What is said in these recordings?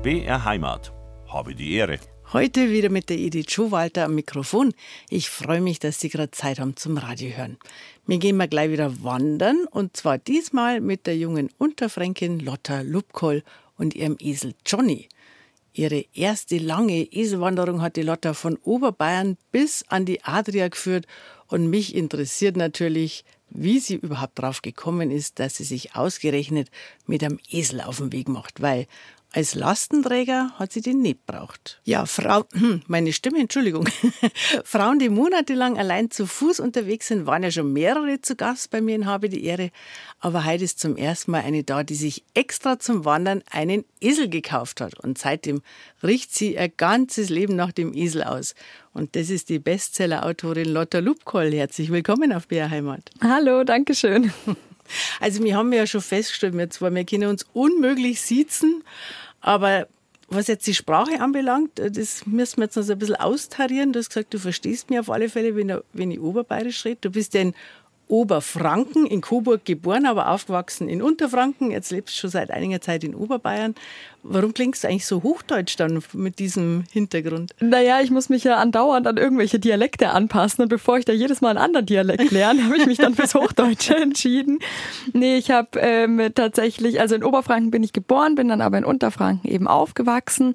BR Heimat. Habe die Ehre. Heute wieder mit der Edith Schowalter am Mikrofon. Ich freue mich, dass Sie gerade Zeit haben zum Radio hören. Wir gehen mal gleich wieder wandern und zwar diesmal mit der jungen Unterfränkin Lotta Lubkoll und ihrem Esel Johnny. Ihre erste lange Eselwanderung hat die Lotta von Oberbayern bis an die Adria geführt und mich interessiert natürlich, wie sie überhaupt drauf gekommen ist, dass sie sich ausgerechnet mit einem Esel auf den Weg macht, weil als Lastenträger hat sie den nicht braucht. Ja, meine Stimme, Entschuldigung. Frauen, die monatelang allein zu Fuß unterwegs sind, waren ja schon mehrere zu Gast bei mir in Habe die Ehre. Aber heute ist zum ersten Mal eine da, die sich extra zum Wandern einen Esel gekauft hat. Und seitdem richtet sie ihr ganzes Leben nach dem Esel aus. Und das ist die Bestseller-Autorin Lotta Lubkoll. Herzlich willkommen auf BR Heimat. Hallo, danke schön. Also wir haben ja schon festgestellt, wir können uns unmöglich siezen, aber was jetzt die Sprache anbelangt, das müssen wir jetzt noch so ein bisschen austarieren. Du hast gesagt, du verstehst mich auf alle Fälle, wenn ich Oberbayerisch rede. Du bist ja in Oberfranken, in Coburg geboren, aber aufgewachsen in Unterfranken. Jetzt lebst du schon seit einiger Zeit in Oberbayern. Warum klingst du eigentlich so hochdeutsch dann mit diesem Hintergrund? Naja, ich muss mich ja andauernd an irgendwelche Dialekte anpassen. Und bevor ich da jedes Mal einen anderen Dialekt lerne, habe ich mich dann fürs Hochdeutsche entschieden. Nee, ich habe tatsächlich, also in Oberfranken bin ich geboren, bin dann aber in Unterfranken eben aufgewachsen.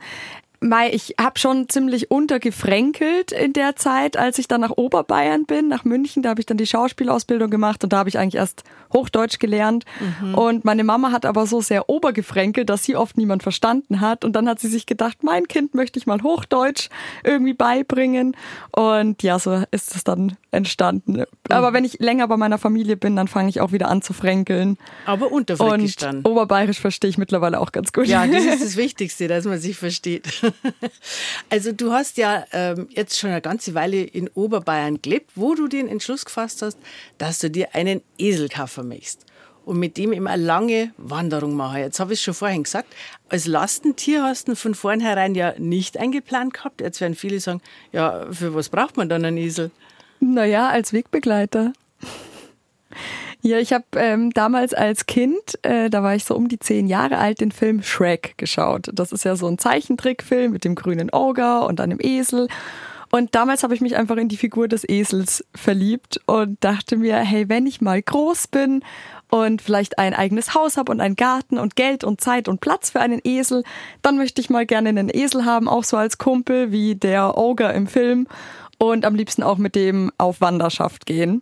Ich habe schon ziemlich untergefränkelt in der Zeit, als ich dann nach Oberbayern bin, nach München. Da habe ich dann die Schauspielausbildung gemacht und da habe ich eigentlich erst Hochdeutsch gelernt. Und meine Mama hat aber so sehr obergefränkelt, dass sie oft niemand verstanden hat. Und dann hat sie sich gedacht, mein Kind möchte ich mal Hochdeutsch irgendwie beibringen. Und ja, so ist es dann entstanden. Aber wenn ich länger bei meiner Familie bin, dann fange ich auch wieder an zu fränkeln. Aber unterfränkisch dann. Und Oberbayerisch verstehe ich mittlerweile auch ganz gut. Ja, das ist das Wichtigste, dass man sich versteht. Also du hast ja jetzt schon eine ganze Weile in Oberbayern gelebt, wo du den Entschluss gefasst hast, dass du dir einen Esel kaufen möchtest und mit dem immer eine lange Wanderung machen. Jetzt habe ich es schon vorhin gesagt, als Lastentier hast du von vornherein ja nicht eingeplant gehabt. Jetzt werden viele sagen, ja, für was braucht man dann einen Esel? Naja, als Wegbegleiter. Ja, ich habe damals als Kind, da war ich so um die 10 Jahre alt, den Film Shrek geschaut. Das ist ja so ein Zeichentrickfilm mit dem grünen Ogre und einem Esel. Und damals habe ich mich einfach in die Figur des Esels verliebt und dachte mir, hey, wenn ich mal groß bin und vielleicht ein eigenes Haus habe und einen Garten und Geld und Zeit und Platz für einen Esel, dann möchte ich mal gerne einen Esel haben, auch so als Kumpel wie der Ogre im Film. Und am liebsten auch mit dem auf Wanderschaft gehen.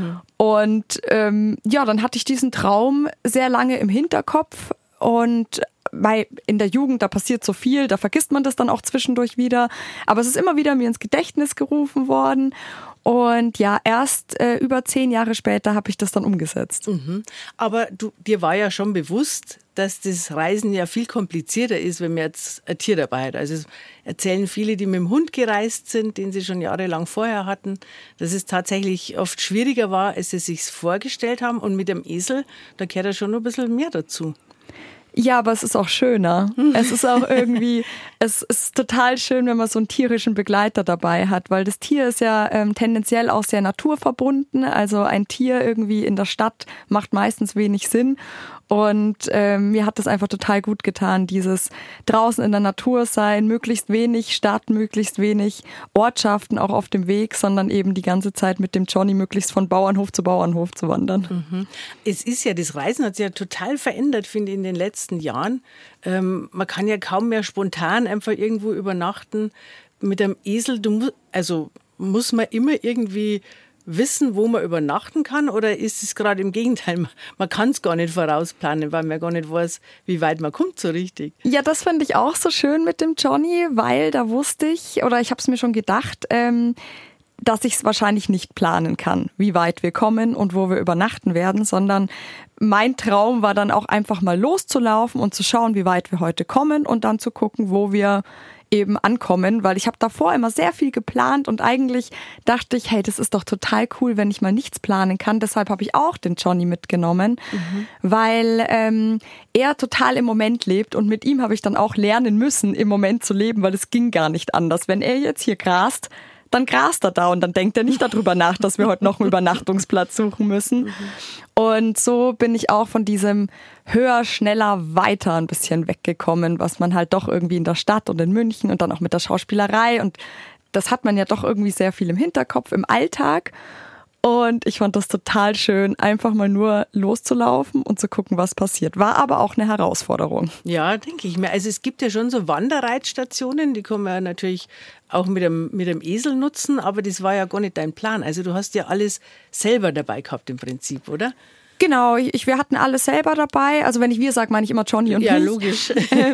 Und ja, dann hatte ich diesen Traum sehr lange im Hinterkopf. Und in der Jugend, da passiert so viel, da vergisst man das dann auch zwischendurch wieder. Aber es ist immer wieder mir ins Gedächtnis gerufen worden. Und ja, erst über 10 Jahre später habe ich das dann umgesetzt. Aber dir war ja schon bewusst, dass das Reisen ja viel komplizierter ist, wenn man jetzt ein Tier dabei hat. Also es erzählen viele, die mit dem Hund gereist sind, den sie schon jahrelang vorher hatten, dass es tatsächlich oft schwieriger war, als sie sich vorgestellt haben. Und mit dem Esel, da gehört ja schon noch ein bisschen mehr dazu. Ja, aber es ist auch schöner. Es ist auch irgendwie, es ist total schön, wenn man so einen tierischen Begleiter dabei hat, weil das Tier ist ja tendenziell auch sehr naturverbunden. Also ein Tier irgendwie in der Stadt macht meistens wenig Sinn. Und mir hat das einfach total gut getan, dieses draußen in der Natur sein, möglichst wenig Stadt, möglichst wenig Ortschaften auch auf dem Weg, sondern eben die ganze Zeit mit dem Johnny möglichst von Bauernhof zu wandern. Es ist ja, das Reisen hat sich ja total verändert, finde ich, in den letzten Jahren. Man kann ja kaum mehr spontan einfach irgendwo übernachten. Mit einem Esel, muss man immer irgendwie wissen, wo man übernachten kann, oder ist es gerade im Gegenteil? Man kann es gar nicht vorausplanen, weil man gar nicht weiß, wie weit man kommt so richtig. Ja, das fand ich auch so schön mit dem Johnny, weil da wusste ich, oder ich habe es mir schon gedacht, dass ich es wahrscheinlich nicht planen kann, wie weit wir kommen und wo wir übernachten werden, sondern mein Traum war dann auch einfach mal loszulaufen und zu schauen, wie weit wir heute kommen und dann zu gucken, wo wir eben ankommen, weil ich habe davor immer sehr viel geplant und eigentlich dachte ich, hey, das ist doch total cool, wenn ich mal nichts planen kann. Deshalb habe ich auch den Johnny mitgenommen, weil er total im Moment lebt und mit ihm habe ich dann auch lernen müssen, im Moment zu leben, weil es ging gar nicht anders. Wenn er jetzt hier grast, dann grast er da und dann denkt er nicht darüber nach, dass wir heute noch einen Übernachtungsplatz suchen müssen. Und so bin ich auch von diesem höher, schneller, weiter ein bisschen weggekommen, was man halt doch irgendwie in der Stadt und in München und dann auch mit der Schauspielerei, und das hat man ja doch irgendwie sehr viel im Hinterkopf, im Alltag. Und ich fand das total schön, einfach mal nur loszulaufen und zu gucken, was passiert. War aber auch eine Herausforderung. Ja, denke ich mir. Also es gibt ja schon so Wanderreitstationen, die kann man ja natürlich auch mit dem Esel nutzen, aber das war ja gar nicht dein Plan. Also du hast ja alles selber dabei gehabt im Prinzip, oder? Genau, wir hatten alles selber dabei. Also wenn ich wir sage, meine ich immer Johnny und ja, mich. Logisch.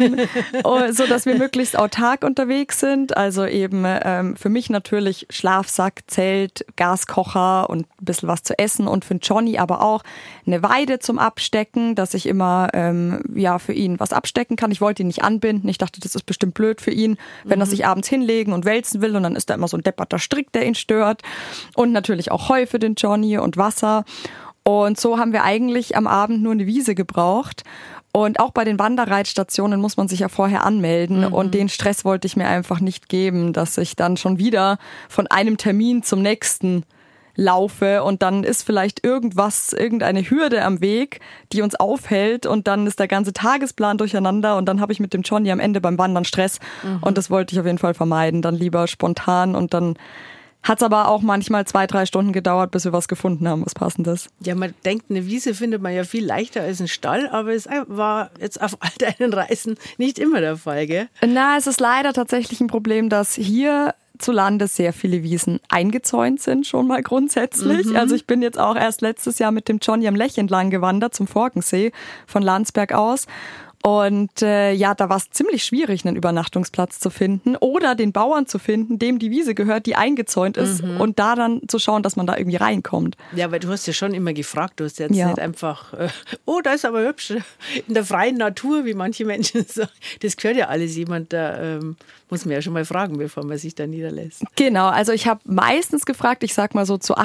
So dass wir möglichst autark unterwegs sind. Also eben für mich natürlich Schlafsack, Zelt, Gaskocher und ein bisschen was zu essen. Und für Johnny aber auch eine Weide zum Abstecken, dass ich immer für ihn was abstecken kann. Ich wollte ihn nicht anbinden. Ich dachte, das ist bestimmt blöd für ihn, wenn er sich abends hinlegen und wälzen will. Und dann ist da immer so ein depperter Strick, der ihn stört. Und natürlich auch Heu für den Johnny und Wasser. Und so haben wir eigentlich am Abend nur eine Wiese gebraucht. Und auch bei den Wanderreitstationen muss man sich ja vorher anmelden. Und den Stress wollte ich mir einfach nicht geben, dass ich dann schon wieder von einem Termin zum nächsten laufe und dann ist vielleicht irgendeine Hürde am Weg, die uns aufhält und dann ist der ganze Tagesplan durcheinander und dann habe ich mit dem Johnny am Ende beim Wandern Stress. Und das wollte ich auf jeden Fall vermeiden. Dann lieber spontan und dann hat es aber auch manchmal 2-3 Stunden gedauert, bis wir was gefunden haben, was Passendes. Ja, man denkt, eine Wiese findet man ja viel leichter als ein Stall, aber es war jetzt auf all deinen Reisen nicht immer der Fall, gell? Na, es ist leider tatsächlich ein Problem, dass hier zu Lande sehr viele Wiesen eingezäunt sind, schon mal grundsätzlich. Also ich bin jetzt auch erst letztes Jahr mit dem Johnny am Lech entlang gewandert, zum Forkensee von Landsberg aus. Und da war es ziemlich schwierig, einen Übernachtungsplatz zu finden oder den Bauern zu finden, dem die Wiese gehört, die eingezäunt ist und da dann zu schauen, dass man da irgendwie reinkommt. Ja, weil du hast ja schon immer gefragt, du hast jetzt nicht einfach, da ist aber hübsch, in der freien Natur, wie manche Menschen sagen. Das gehört ja alles jemand, da muss man ja schon mal fragen, bevor man sich da niederlässt. Genau, also ich habe meistens gefragt, ich sag mal so zu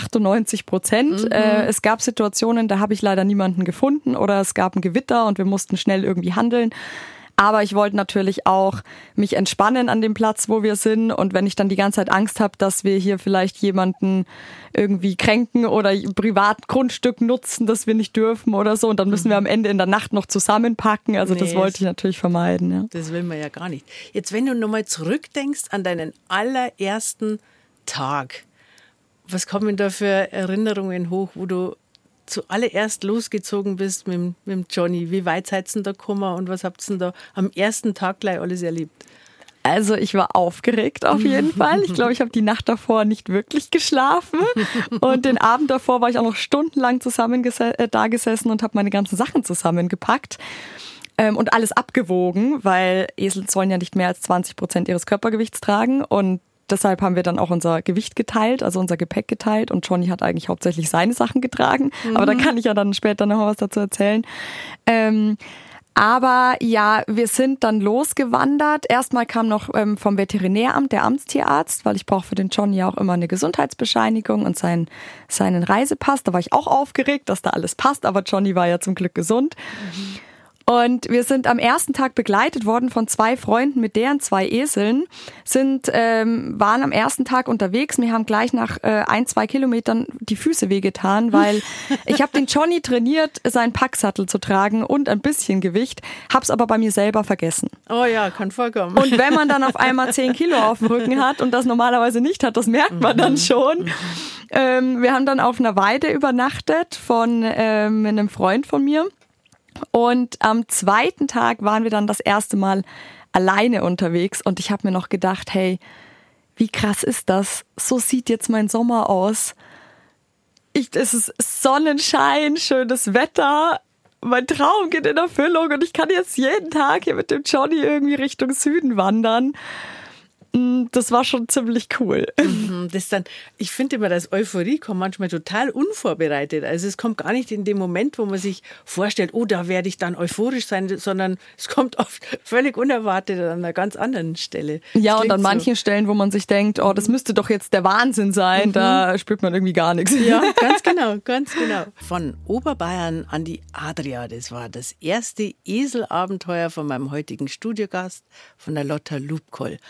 98%. Es gab Situationen, da habe ich leider niemanden gefunden oder es gab ein Gewitter und wir mussten schnell irgendwie handeln. Aber ich wollte natürlich auch mich entspannen an dem Platz, wo wir sind. Und wenn ich dann die ganze Zeit Angst habe, dass wir hier vielleicht jemanden irgendwie kränken oder Privatgrundstück nutzen, das wir nicht dürfen oder so. Und dann müssen wir am Ende in der Nacht noch zusammenpacken. Also das wollte ich natürlich vermeiden. Ja. Das will man ja gar nicht. Jetzt, wenn du nochmal zurückdenkst an deinen allerersten Tag, was kommen da für Erinnerungen hoch, wo du zuallererst losgezogen bist mit dem Johnny? Wie weit seid ihr denn da gekommen und was habt ihr denn da am ersten Tag gleich alles erlebt? Also ich war aufgeregt auf jeden Fall. Ich glaube, ich habe die Nacht davor nicht wirklich geschlafen und den Abend davor war ich auch noch stundenlang da gesessen und habe meine ganzen Sachen zusammengepackt und alles abgewogen, weil Esel sollen ja nicht mehr als 20% ihres Körpergewichts tragen und deshalb haben wir dann auch unser Gewicht geteilt, also unser Gepäck geteilt und Johnny hat eigentlich hauptsächlich seine Sachen getragen, aber da kann ich ja dann später noch was dazu erzählen. Aber ja, wir sind dann losgewandert. Erstmal kam noch vom Veterinäramt der Amtstierarzt, weil ich brauche für den Johnny ja auch immer eine Gesundheitsbescheinigung und seinen Reisepass. Da war ich auch aufgeregt, dass da alles passt, aber Johnny war ja zum Glück gesund. Und wir sind am ersten Tag begleitet worden von 2 Freunden mit deren 2 Eseln, waren am ersten Tag unterwegs. Mir haben gleich nach 1-2 Kilometern die Füße wehgetan, weil ich habe den Johnny trainiert, seinen Packsattel zu tragen und ein bisschen Gewicht, hab's aber bei mir selber vergessen. Oh ja, kann vorkommen. Und wenn man dann auf einmal 10 Kilo auf dem Rücken hat und das normalerweise nicht hat, das merkt man dann schon. Wir haben dann auf einer Weide übernachtet von einem Freund von mir. Und am zweiten Tag waren wir dann das erste Mal alleine unterwegs und ich habe mir noch gedacht, hey, wie krass ist das? So sieht jetzt mein Sommer aus. Es ist Sonnenschein, schönes Wetter, mein Traum geht in Erfüllung und ich kann jetzt jeden Tag hier mit dem Johnny irgendwie Richtung Süden wandern. Das war schon ziemlich cool. Ich finde immer, dass Euphorie kommt manchmal total unvorbereitet. Also es kommt gar nicht in dem Moment, wo man sich vorstellt, da werde ich dann euphorisch sein, sondern es kommt oft völlig unerwartet an einer ganz anderen Stelle. Ja, und an manchen Stellen, wo man sich denkt, das müsste doch jetzt der Wahnsinn sein, da spürt man irgendwie gar nichts. Ja, ganz genau, ganz genau. Von Oberbayern an die Adria, das war das erste Eselabenteuer von meinem heutigen Studiogast, von der Lotta Lubkoll. Und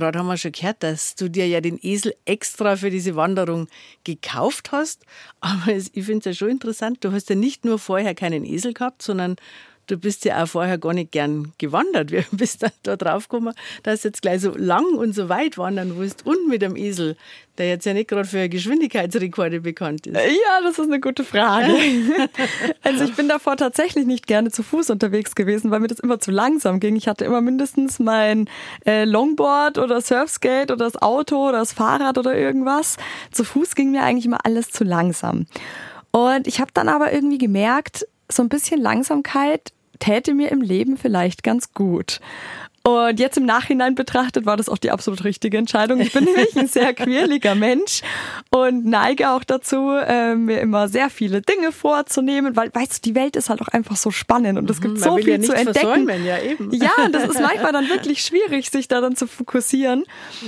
gerade haben wir schon gehört, dass du dir ja den Esel extra für diese Wanderung gekauft hast. Aber ich finde es ja schon interessant, du hast ja nicht nur vorher keinen Esel gehabt, sondern du bist ja auch vorher gar nicht gern gewandert. Wie bist du da drauf gekommen, dass du jetzt gleich so lang und so weit wandern willst und mit dem Esel, der jetzt ja nicht gerade für Geschwindigkeitsrekorde bekannt ist? Ja, das ist eine gute Frage. Also ich bin davor tatsächlich nicht gerne zu Fuß unterwegs gewesen, weil mir das immer zu langsam ging. Ich hatte immer mindestens mein Longboard oder Surfskate oder das Auto oder das Fahrrad oder irgendwas. Zu Fuß ging mir eigentlich immer alles zu langsam. Und ich habe dann aber irgendwie gemerkt, so ein bisschen Langsamkeit täte mir im Leben vielleicht ganz gut. Und jetzt im Nachhinein betrachtet war das auch die absolut richtige Entscheidung. Ich bin nämlich ein sehr quirliger Mensch und neige auch dazu, mir immer sehr viele Dinge vorzunehmen, weil, weißt du, die Welt ist halt auch einfach so spannend und es gibt so viel zu entdecken. Ja, eben. Ja, das ist manchmal dann wirklich schwierig, sich da dann zu fokussieren.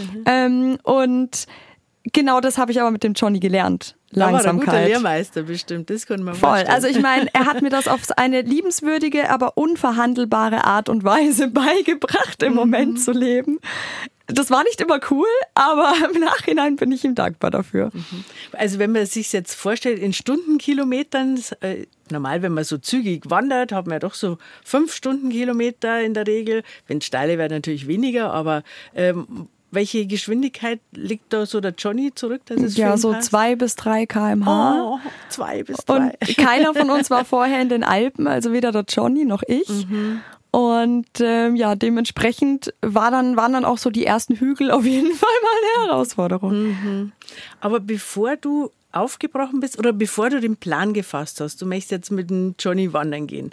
Und genau das habe ich aber mit dem Johnny gelernt. Langsamkeit. Aber ein guter Lehrmeister bestimmt, das können wir vorstellen. Voll, also ich meine, er hat mir das auf eine liebenswürdige, aber unverhandelbare Art und Weise beigebracht, im Moment zu leben. Das war nicht immer cool, aber im Nachhinein bin ich ihm dankbar dafür. Also wenn man sich jetzt vorstellt, in Stundenkilometern, normal, wenn man so zügig wandert, hat man ja doch so 5 Stundenkilometer in der Regel. Wenn es steile wird, natürlich weniger, aber welche Geschwindigkeit liegt da so der Johnny zurück? Dass es ja, so 2 bis 3 km/h. Oh, 2 bis 3. Und keiner von uns war vorher in den Alpen, also weder der Johnny noch ich. Und ja, dementsprechend waren dann auch so die ersten Hügel auf jeden Fall mal eine Herausforderung. Aber bevor du aufgebrochen bist oder bevor du den Plan gefasst hast, du möchtest jetzt mit dem Johnny wandern gehen,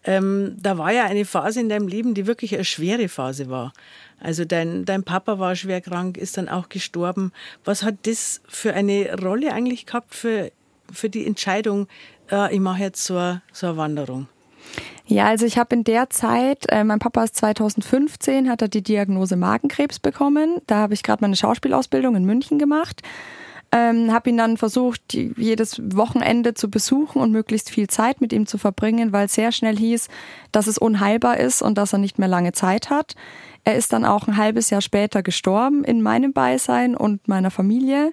da war ja eine Phase in deinem Leben, die wirklich eine schwere Phase war. Also dein Papa war schwer krank, ist dann auch gestorben. Was hat das für eine Rolle eigentlich gehabt für die Entscheidung, ich mache jetzt so eine Wanderung? Ja, also ich habe in der Zeit, mein Papa ist 2015, hat er die Diagnose Magenkrebs bekommen. Da habe ich gerade meine Schauspielausbildung in München gemacht. Habe ihn dann versucht, jedes Wochenende zu besuchen und möglichst viel Zeit mit ihm zu verbringen, weil es sehr schnell hieß, dass es unheilbar ist und dass er nicht mehr lange Zeit hat. Er ist dann auch ein halbes Jahr später gestorben in meinem Beisein und meiner Familie.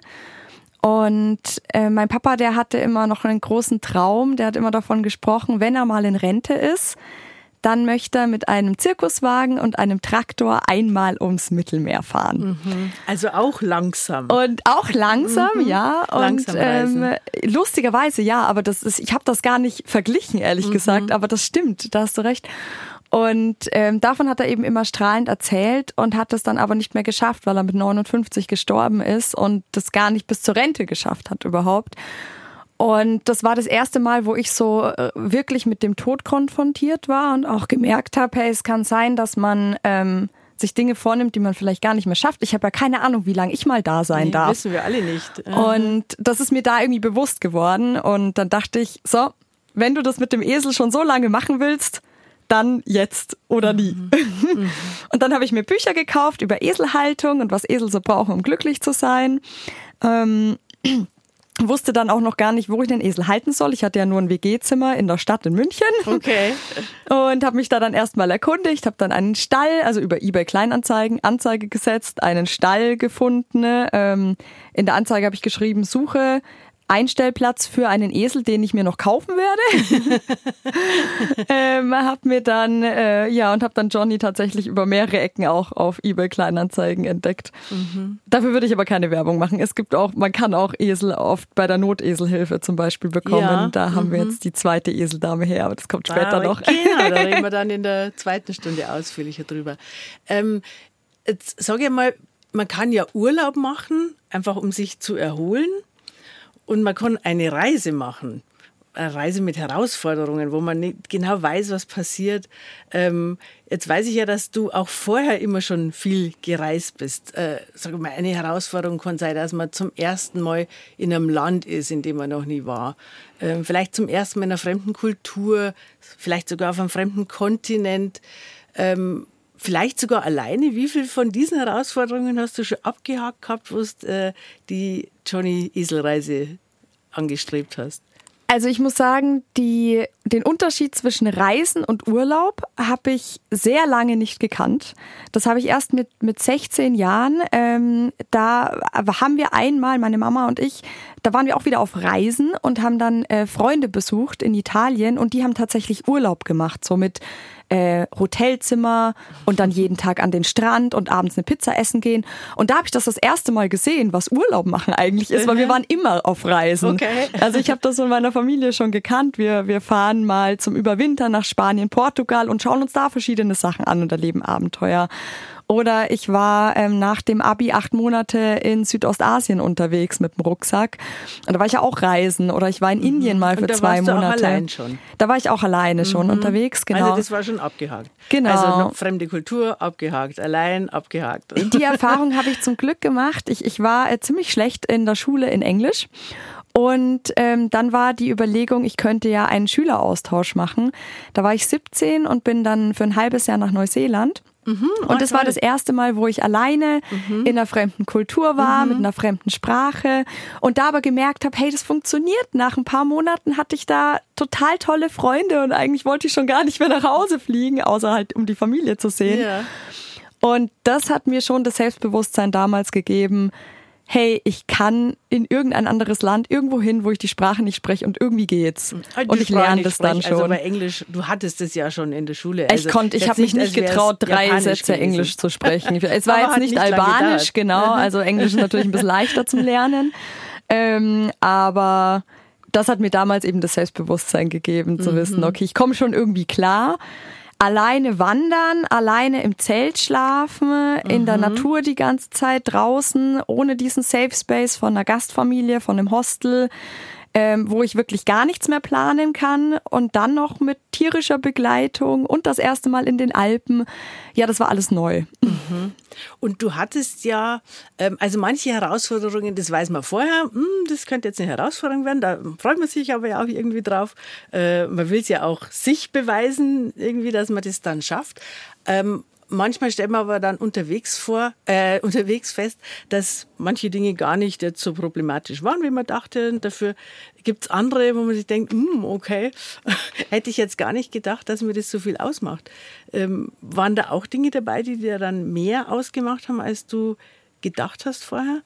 Und mein Papa, der hatte immer noch einen großen Traum, der hat immer davon gesprochen, wenn er mal in Rente ist, dann möchte er mit einem Zirkuswagen und einem Traktor einmal ums Mittelmeer fahren. Also auch langsam. Und auch langsam, ja. Und langsam lustigerweise, ja, aber ich habe das gar nicht verglichen, ehrlich gesagt, aber das stimmt, da hast du recht. Und davon hat er eben immer strahlend erzählt und hat es dann aber nicht mehr geschafft, weil er mit 59 gestorben ist und das gar nicht bis zur Rente geschafft hat überhaupt. Und das war das erste Mal, wo ich so wirklich mit dem Tod konfrontiert war und auch gemerkt habe, hey, es kann sein, dass man sich Dinge vornimmt, die man vielleicht gar nicht mehr schafft. Ich habe ja keine Ahnung, wie lange ich mal da sein darf. Wissen wir alle nicht. Und das ist mir da irgendwie bewusst geworden. Und dann dachte ich, so, wenn du das mit dem Esel schon so lange machen willst, dann jetzt oder nie. Und dann habe ich mir Bücher gekauft über Eselhaltung und was Esel so brauchen, um glücklich zu sein. Wusste dann auch noch gar nicht, wo ich den Esel halten soll. Ich hatte ja nur ein WG-Zimmer in der Stadt in München. Okay. Und habe mich da dann erstmal erkundigt, habe dann einen Stall, also über eBay Kleinanzeigen, Anzeige gesetzt, einen Stall gefunden. In der Anzeige habe ich geschrieben, suche Einstellplatz für einen Esel, den ich mir noch kaufen werde. Hab mir dann und habe dann Johnny tatsächlich über mehrere Ecken auch auf eBay Kleinanzeigen entdeckt. Dafür würde ich aber keine Werbung machen. Man kann auch Esel oft bei der Noteselhilfe zum Beispiel bekommen. Ja. Da haben wir jetzt die zweite Eseldame her, aber das kommt später noch. Genau, da reden wir dann in der zweiten Stunde ausführlicher drüber. Jetzt sage ich mal, man kann ja Urlaub machen, einfach um sich zu erholen. Und man kann eine Reise machen, eine Reise mit Herausforderungen, wo man nicht genau weiß, was passiert. Jetzt weiß ich ja, dass du auch vorher immer schon viel gereist bist. Sag mal, eine Herausforderung kann sein, dass man zum ersten Mal in einem Land ist, in dem man noch nie war. Vielleicht zum ersten Mal in einer fremden Kultur, vielleicht sogar auf einem fremden Kontinent. Vielleicht sogar alleine. Wie viel von diesen Herausforderungen hast du schon abgehakt gehabt, wo du die Johnny-Esel-Reise angestrebt hast? Also ich muss sagen, die den Unterschied zwischen Reisen und Urlaub habe ich sehr lange nicht gekannt. Das habe ich erst mit 16 Jahren. Da haben wir einmal, meine Mama und ich, da waren wir auch wieder auf Reisen und haben dann Freunde besucht in Italien und die haben tatsächlich Urlaub gemacht, so mit Hotelzimmer und dann jeden Tag an den Strand und abends eine Pizza essen gehen. Und da habe ich das erste Mal gesehen, was Urlaub machen eigentlich ist, weil wir waren immer auf Reisen. Okay. Also ich habe das in meiner Familie schon gekannt. Wir fahren mal zum Überwintern nach Spanien, Portugal und schauen uns da verschiedene Sachen an und erleben Abenteuer. Oder ich war nach dem Abi 8 Monate in Südostasien unterwegs mit dem Rucksack. Und da war ich ja auch reisen. Oder ich war in Indien mal für 2 Monate. Da warst du auch allein schon? Da war ich auch alleine schon unterwegs, genau. Also das war schon abgehakt. Genau. Also noch fremde Kultur, abgehakt. Allein, abgehakt. Die Erfahrung habe ich zum Glück gemacht. Ich war ziemlich schlecht in der Schule in Englisch. Und dann war die Überlegung, ich könnte ja einen Schüleraustausch machen. Da war ich 17 und bin dann für ein halbes Jahr nach Neuseeland. Und das war das erste Mal, wo ich alleine in einer fremden Kultur war, mit einer fremden Sprache und da aber gemerkt habe, hey, das funktioniert. Nach ein paar Monaten hatte ich da total tolle Freunde und eigentlich wollte ich schon gar nicht mehr nach Hause fliegen, außer halt, um die Familie zu sehen. Ja. Und das hat mir schon das Selbstbewusstsein damals gegeben, hey, ich kann in irgendein anderes Land, irgendwo hin, wo ich die Sprache nicht spreche und irgendwie geht's. Und ich lerne das dann schon. Also bei Englisch, du hattest es ja schon in der Schule. Also ich habe mich nicht getraut, 3 Sätze gewesen. Englisch zu sprechen. Es war jetzt nicht Albanisch, genau, also Englisch ist natürlich ein bisschen leichter zum Lernen. Aber das hat mir damals eben das Selbstbewusstsein gegeben, zu wissen, okay, ich komme schon irgendwie klar. Alleine wandern, alleine im Zelt schlafen, in der Natur die ganze Zeit draußen, ohne diesen Safe Space von einer Gastfamilie, von einem Hostel, wo ich wirklich gar nichts mehr planen kann und dann noch mit tierischer Begleitung und das erste Mal in den Alpen. Ja, das war alles neu. Und du hattest ja, also manche Herausforderungen, das weiß man vorher, das könnte jetzt eine Herausforderung werden, da freut man sich aber ja auch irgendwie drauf. Man will es ja auch sich beweisen, irgendwie, dass man das dann schafft. Manchmal stellt man aber dann unterwegs fest, dass manche Dinge gar nicht jetzt so problematisch waren, wie man dachte. Und dafür gibt es andere, wo man sich denkt, okay, hätte ich jetzt gar nicht gedacht, dass mir das so viel ausmacht. Waren da auch Dinge dabei, die dir dann mehr ausgemacht haben, als du gedacht hast vorher?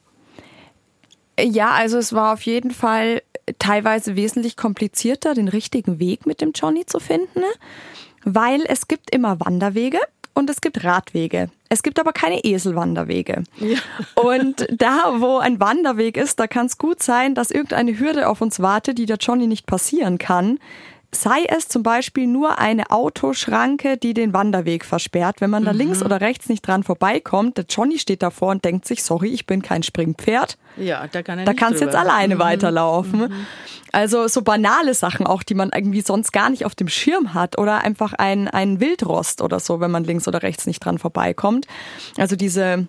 Ja, also es war auf jeden Fall teilweise wesentlich komplizierter, den richtigen Weg mit dem Johnny zu finden, weil es gibt immer Wanderwege. Und es gibt Radwege. Es gibt aber keine Eselwanderwege. Ja. Und da, wo ein Wanderweg ist, da kann es gut sein, dass irgendeine Hürde auf uns wartet, die der Johnny nicht passieren kann. Sei es zum Beispiel nur eine Autoschranke, die den Wanderweg versperrt. Wenn man da links oder rechts nicht dran vorbeikommt, der Johnny steht davor und denkt sich, sorry, ich bin kein Springpferd. Ja, da kannst du jetzt alleine weiterlaufen. Also so banale Sachen auch, die man irgendwie sonst gar nicht auf dem Schirm hat oder einfach ein Wildrost oder so, wenn man links oder rechts nicht dran vorbeikommt. Also diese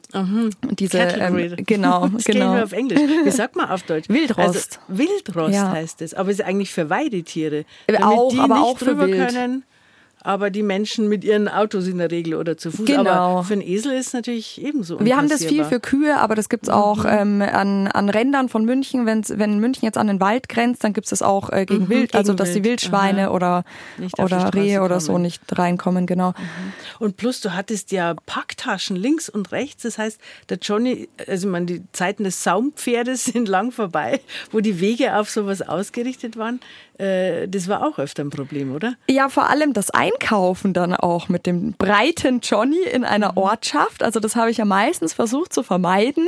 genau. Das klingt nur auf Englisch. Wie sagt man auf Deutsch? Wildrost. Also, Wildrost heißt es, aber es ist eigentlich für Weidetiere. Auch, die aber nicht auch für drüber Wild. Können. Aber die Menschen mit ihren Autos in der Regel oder zu Fuß. Genau. Aber für einen Esel ist es natürlich ebenso unpassierbar. Wir haben das viel für Kühe, aber das gibt's auch an Rändern von München. Wenn München jetzt an den Wald grenzt, dann gibt's das auch gegen Wild, also dass die Wildschweine oder Rehe oder so nicht reinkommen, genau. Und plus, du hattest ja Packtaschen links und rechts. Das heißt, der Johnny, also ich meine, die Zeiten des Saumpferdes sind lang vorbei, wo die Wege auf sowas ausgerichtet waren. Das war auch öfter ein Problem, oder? Ja, vor allem das Einkaufen dann auch mit dem breiten Johnny in einer Ortschaft. Also das habe ich ja meistens versucht zu vermeiden,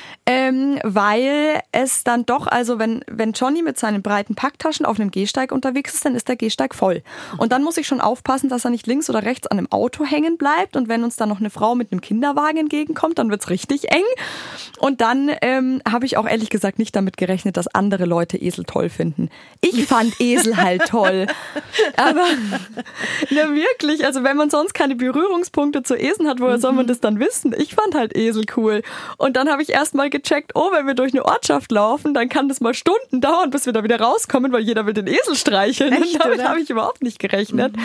weil es dann doch, also wenn Johnny mit seinen breiten Packtaschen auf einem Gehsteig unterwegs ist, dann ist der Gehsteig voll. Und dann muss ich schon aufpassen, dass er nicht links oder rechts an einem Auto hängen bleibt. Und wenn uns dann noch eine Frau mit einem Kinderwagen entgegenkommt, dann wird's richtig eng. Und dann habe ich auch ehrlich gesagt nicht damit gerechnet, dass andere Leute Esel toll finden. Ich fand Esel halt toll. Aber wirklich, also wenn man sonst keine Berührungspunkte zu Eseln hat, woher soll man das dann wissen? Ich fand halt Esel cool. Und dann habe ich erst mal gecheckt, wenn wir durch eine Ortschaft laufen, dann kann das mal Stunden dauern, bis wir da wieder rauskommen, weil jeder will den Esel streicheln. Echt, damit habe ich überhaupt nicht gerechnet.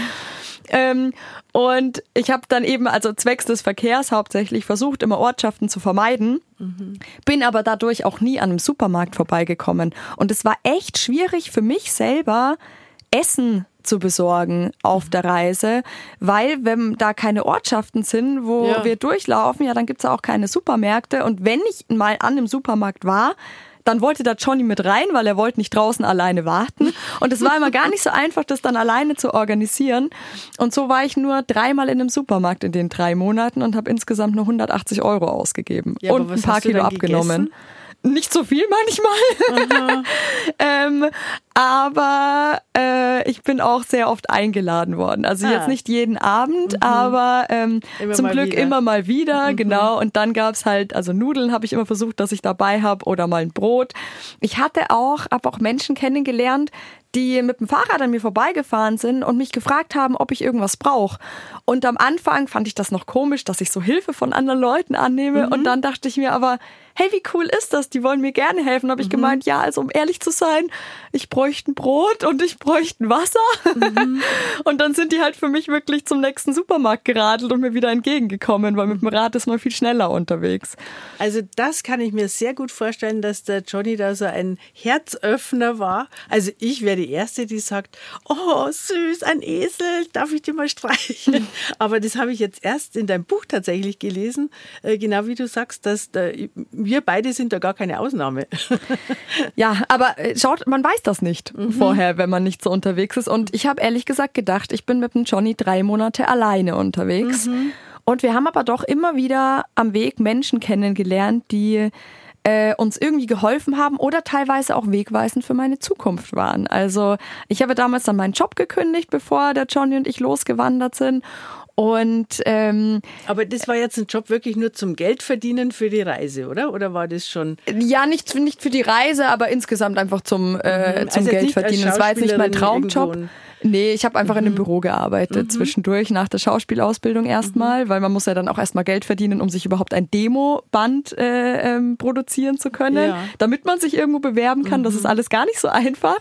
Und ich habe dann eben, also zwecks des Verkehrs hauptsächlich versucht, immer Ortschaften zu vermeiden, bin aber dadurch auch nie an einem Supermarkt vorbeigekommen. Und es war echt schwierig für mich selber, Essen zu besorgen auf der Reise, weil wenn da keine Ortschaften sind, wo wir durchlaufen, dann gibt's ja auch keine Supermärkte. Und wenn ich mal an einem Supermarkt war, dann wollte da Johnny mit rein, weil er wollte nicht draußen alleine warten. Und es war immer gar nicht so einfach, das dann alleine zu organisieren. Und so war ich nur 3-mal in einem Supermarkt in den 3 Monaten und habe insgesamt nur 180 € ausgegeben und ein paar Kilo abgenommen. Gegessen? Nicht so viel manchmal. Aber ich bin auch sehr oft eingeladen worden. Also jetzt nicht jeden Abend, aber zum Glück immer mal wieder. Genau. Und dann gab's halt, also Nudeln habe ich immer versucht, dass ich dabei habe oder mal ein Brot. Ich habe auch Menschen kennengelernt, die mit dem Fahrrad an mir vorbeigefahren sind und mich gefragt haben, ob ich irgendwas brauche. Und am Anfang fand ich das noch komisch, dass ich so Hilfe von anderen Leuten annehme. Und dann dachte ich mir aber, hey, wie cool ist das? Die wollen mir gerne helfen. Habe ich gemeint, ja, also um ehrlich zu sein, ich bräuchte ein Brot und ich bräuchte ein Wasser. Und dann sind die halt für mich wirklich zum nächsten Supermarkt geradelt und mir wieder entgegengekommen, weil mit dem Rad ist man viel schneller unterwegs. Also das kann ich mir sehr gut vorstellen, dass der Johnny da so ein Herzöffner war. Also ich wäre die Erste, die sagt, oh süß, ein Esel, darf ich dir mal streicheln? Aber das habe ich jetzt erst in deinem Buch tatsächlich gelesen, genau wie du sagst, dass wir beide sind da gar keine Ausnahme. Ja, aber schaut, man weiß das nicht vorher, wenn man nicht so unterwegs ist. Und ich habe ehrlich gesagt gedacht, ich bin mit dem Johnny 3 Monate alleine unterwegs. Und wir haben aber doch immer wieder am Weg Menschen kennengelernt, die uns irgendwie geholfen haben oder teilweise auch wegweisend für meine Zukunft waren. Also ich habe damals dann meinen Job gekündigt, bevor der Johnny und ich losgewandert sind. Und aber das war jetzt ein Job wirklich nur zum Geldverdienen für die Reise, oder? Oder war das schon? Ja, nicht für die Reise, aber insgesamt einfach zum Geldverdienen. Das war jetzt nicht mein Traumjob. Nee, ich habe einfach in einem Büro gearbeitet, zwischendurch nach der Schauspielausbildung erstmal, weil man muss ja dann auch erstmal Geld verdienen, um sich überhaupt ein Demoband produzieren zu können, damit man sich irgendwo bewerben kann. Das ist alles gar nicht so einfach.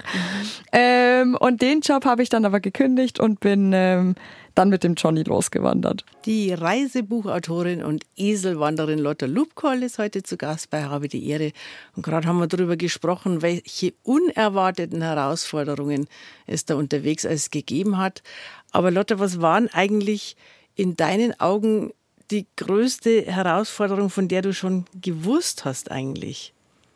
Und den Job habe ich dann aber gekündigt und bin dann mit dem Johnny losgewandert. Die Reisebuchautorin und Eselwanderin Lotta Lubkoll ist heute zu Gast bei Habe die Ehre. Und gerade haben wir darüber gesprochen, welche unerwarteten Herausforderungen es da unterwegs alles gegeben hat. Aber Lotta, was waren eigentlich in deinen Augen die größte Herausforderung, von der du schon gewusst hast eigentlich?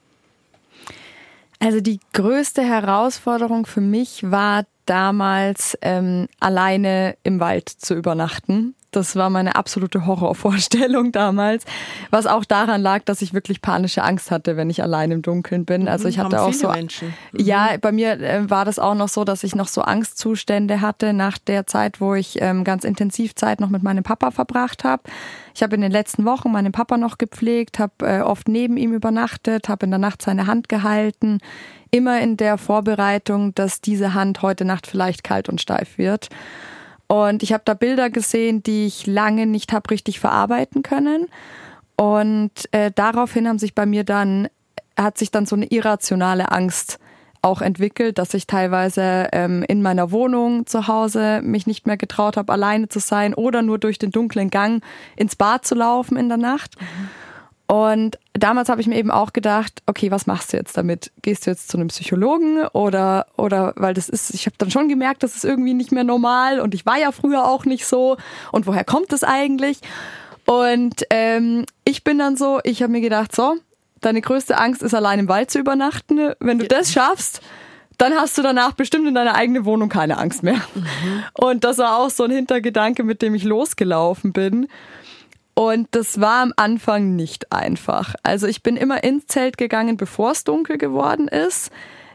Also die größte Herausforderung für mich war damals alleine im Wald zu übernachten. Das war meine absolute Horrorvorstellung damals, was auch daran lag, dass ich wirklich panische Angst hatte, wenn ich allein im Dunkeln bin. Also ich hatte auch so Menschen. Ja, bei mir war das auch noch so, dass ich noch so Angstzustände hatte nach der Zeit, wo ich ganz intensiv Zeit noch mit meinem Papa verbracht habe. Ich habe in den letzten Wochen meinen Papa noch gepflegt, habe oft neben ihm übernachtet, habe in der Nacht seine Hand gehalten, immer in der Vorbereitung, dass diese Hand heute Nacht vielleicht kalt und steif wird. Und ich habe da Bilder gesehen, die ich lange nicht habe richtig verarbeiten können. Und daraufhin hat sich dann so eine irrationale Angst auch entwickelt, dass ich teilweise in meiner Wohnung zu Hause mich nicht mehr getraut habe, alleine zu sein oder nur durch den dunklen Gang ins Bad zu laufen in der Nacht. Und damals habe ich mir eben auch gedacht, okay, was machst du jetzt damit? Gehst du jetzt zu einem Psychologen oder weil ich habe dann schon gemerkt, das ist irgendwie nicht mehr normal und ich war ja früher auch nicht so und woher kommt das eigentlich? Und ich bin dann so, ich habe mir gedacht, so, deine größte Angst ist, allein im Wald zu übernachten. Wenn du das schaffst, dann hast du danach bestimmt in deiner eigenen Wohnung keine Angst mehr. Und das war auch so ein Hintergedanke, mit dem ich losgelaufen bin. Und das war am Anfang nicht einfach. Also ich bin immer ins Zelt gegangen, bevor es dunkel geworden ist.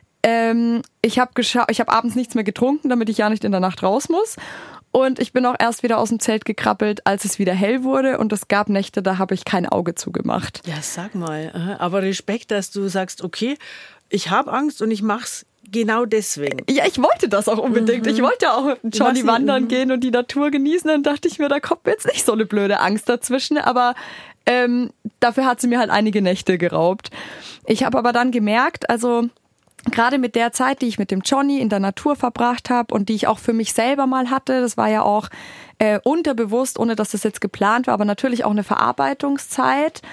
Ich habe abends nichts mehr getrunken, damit ich ja nicht in der Nacht raus muss. Und ich bin auch erst wieder aus dem Zelt gekrabbelt, als es wieder hell wurde. Und es gab Nächte, da habe ich kein Auge zugemacht. Ja, sag mal. Aber Respekt, dass du sagst, okay, ich habe Angst und ich mach's genau deswegen. Ja, ich wollte das auch unbedingt. Ich wollte ja auch mit Johnny wandern gehen und die Natur genießen. Dann dachte ich mir, da kommt mir jetzt nicht so eine blöde Angst dazwischen. Aber dafür hat sie mir halt einige Nächte geraubt. Ich habe aber dann gemerkt, also gerade mit der Zeit, die ich mit dem Johnny in der Natur verbracht habe und die ich auch für mich selber mal hatte, das war ja auch unterbewusst, ohne dass das jetzt geplant war, aber natürlich auch eine Verarbeitungszeit,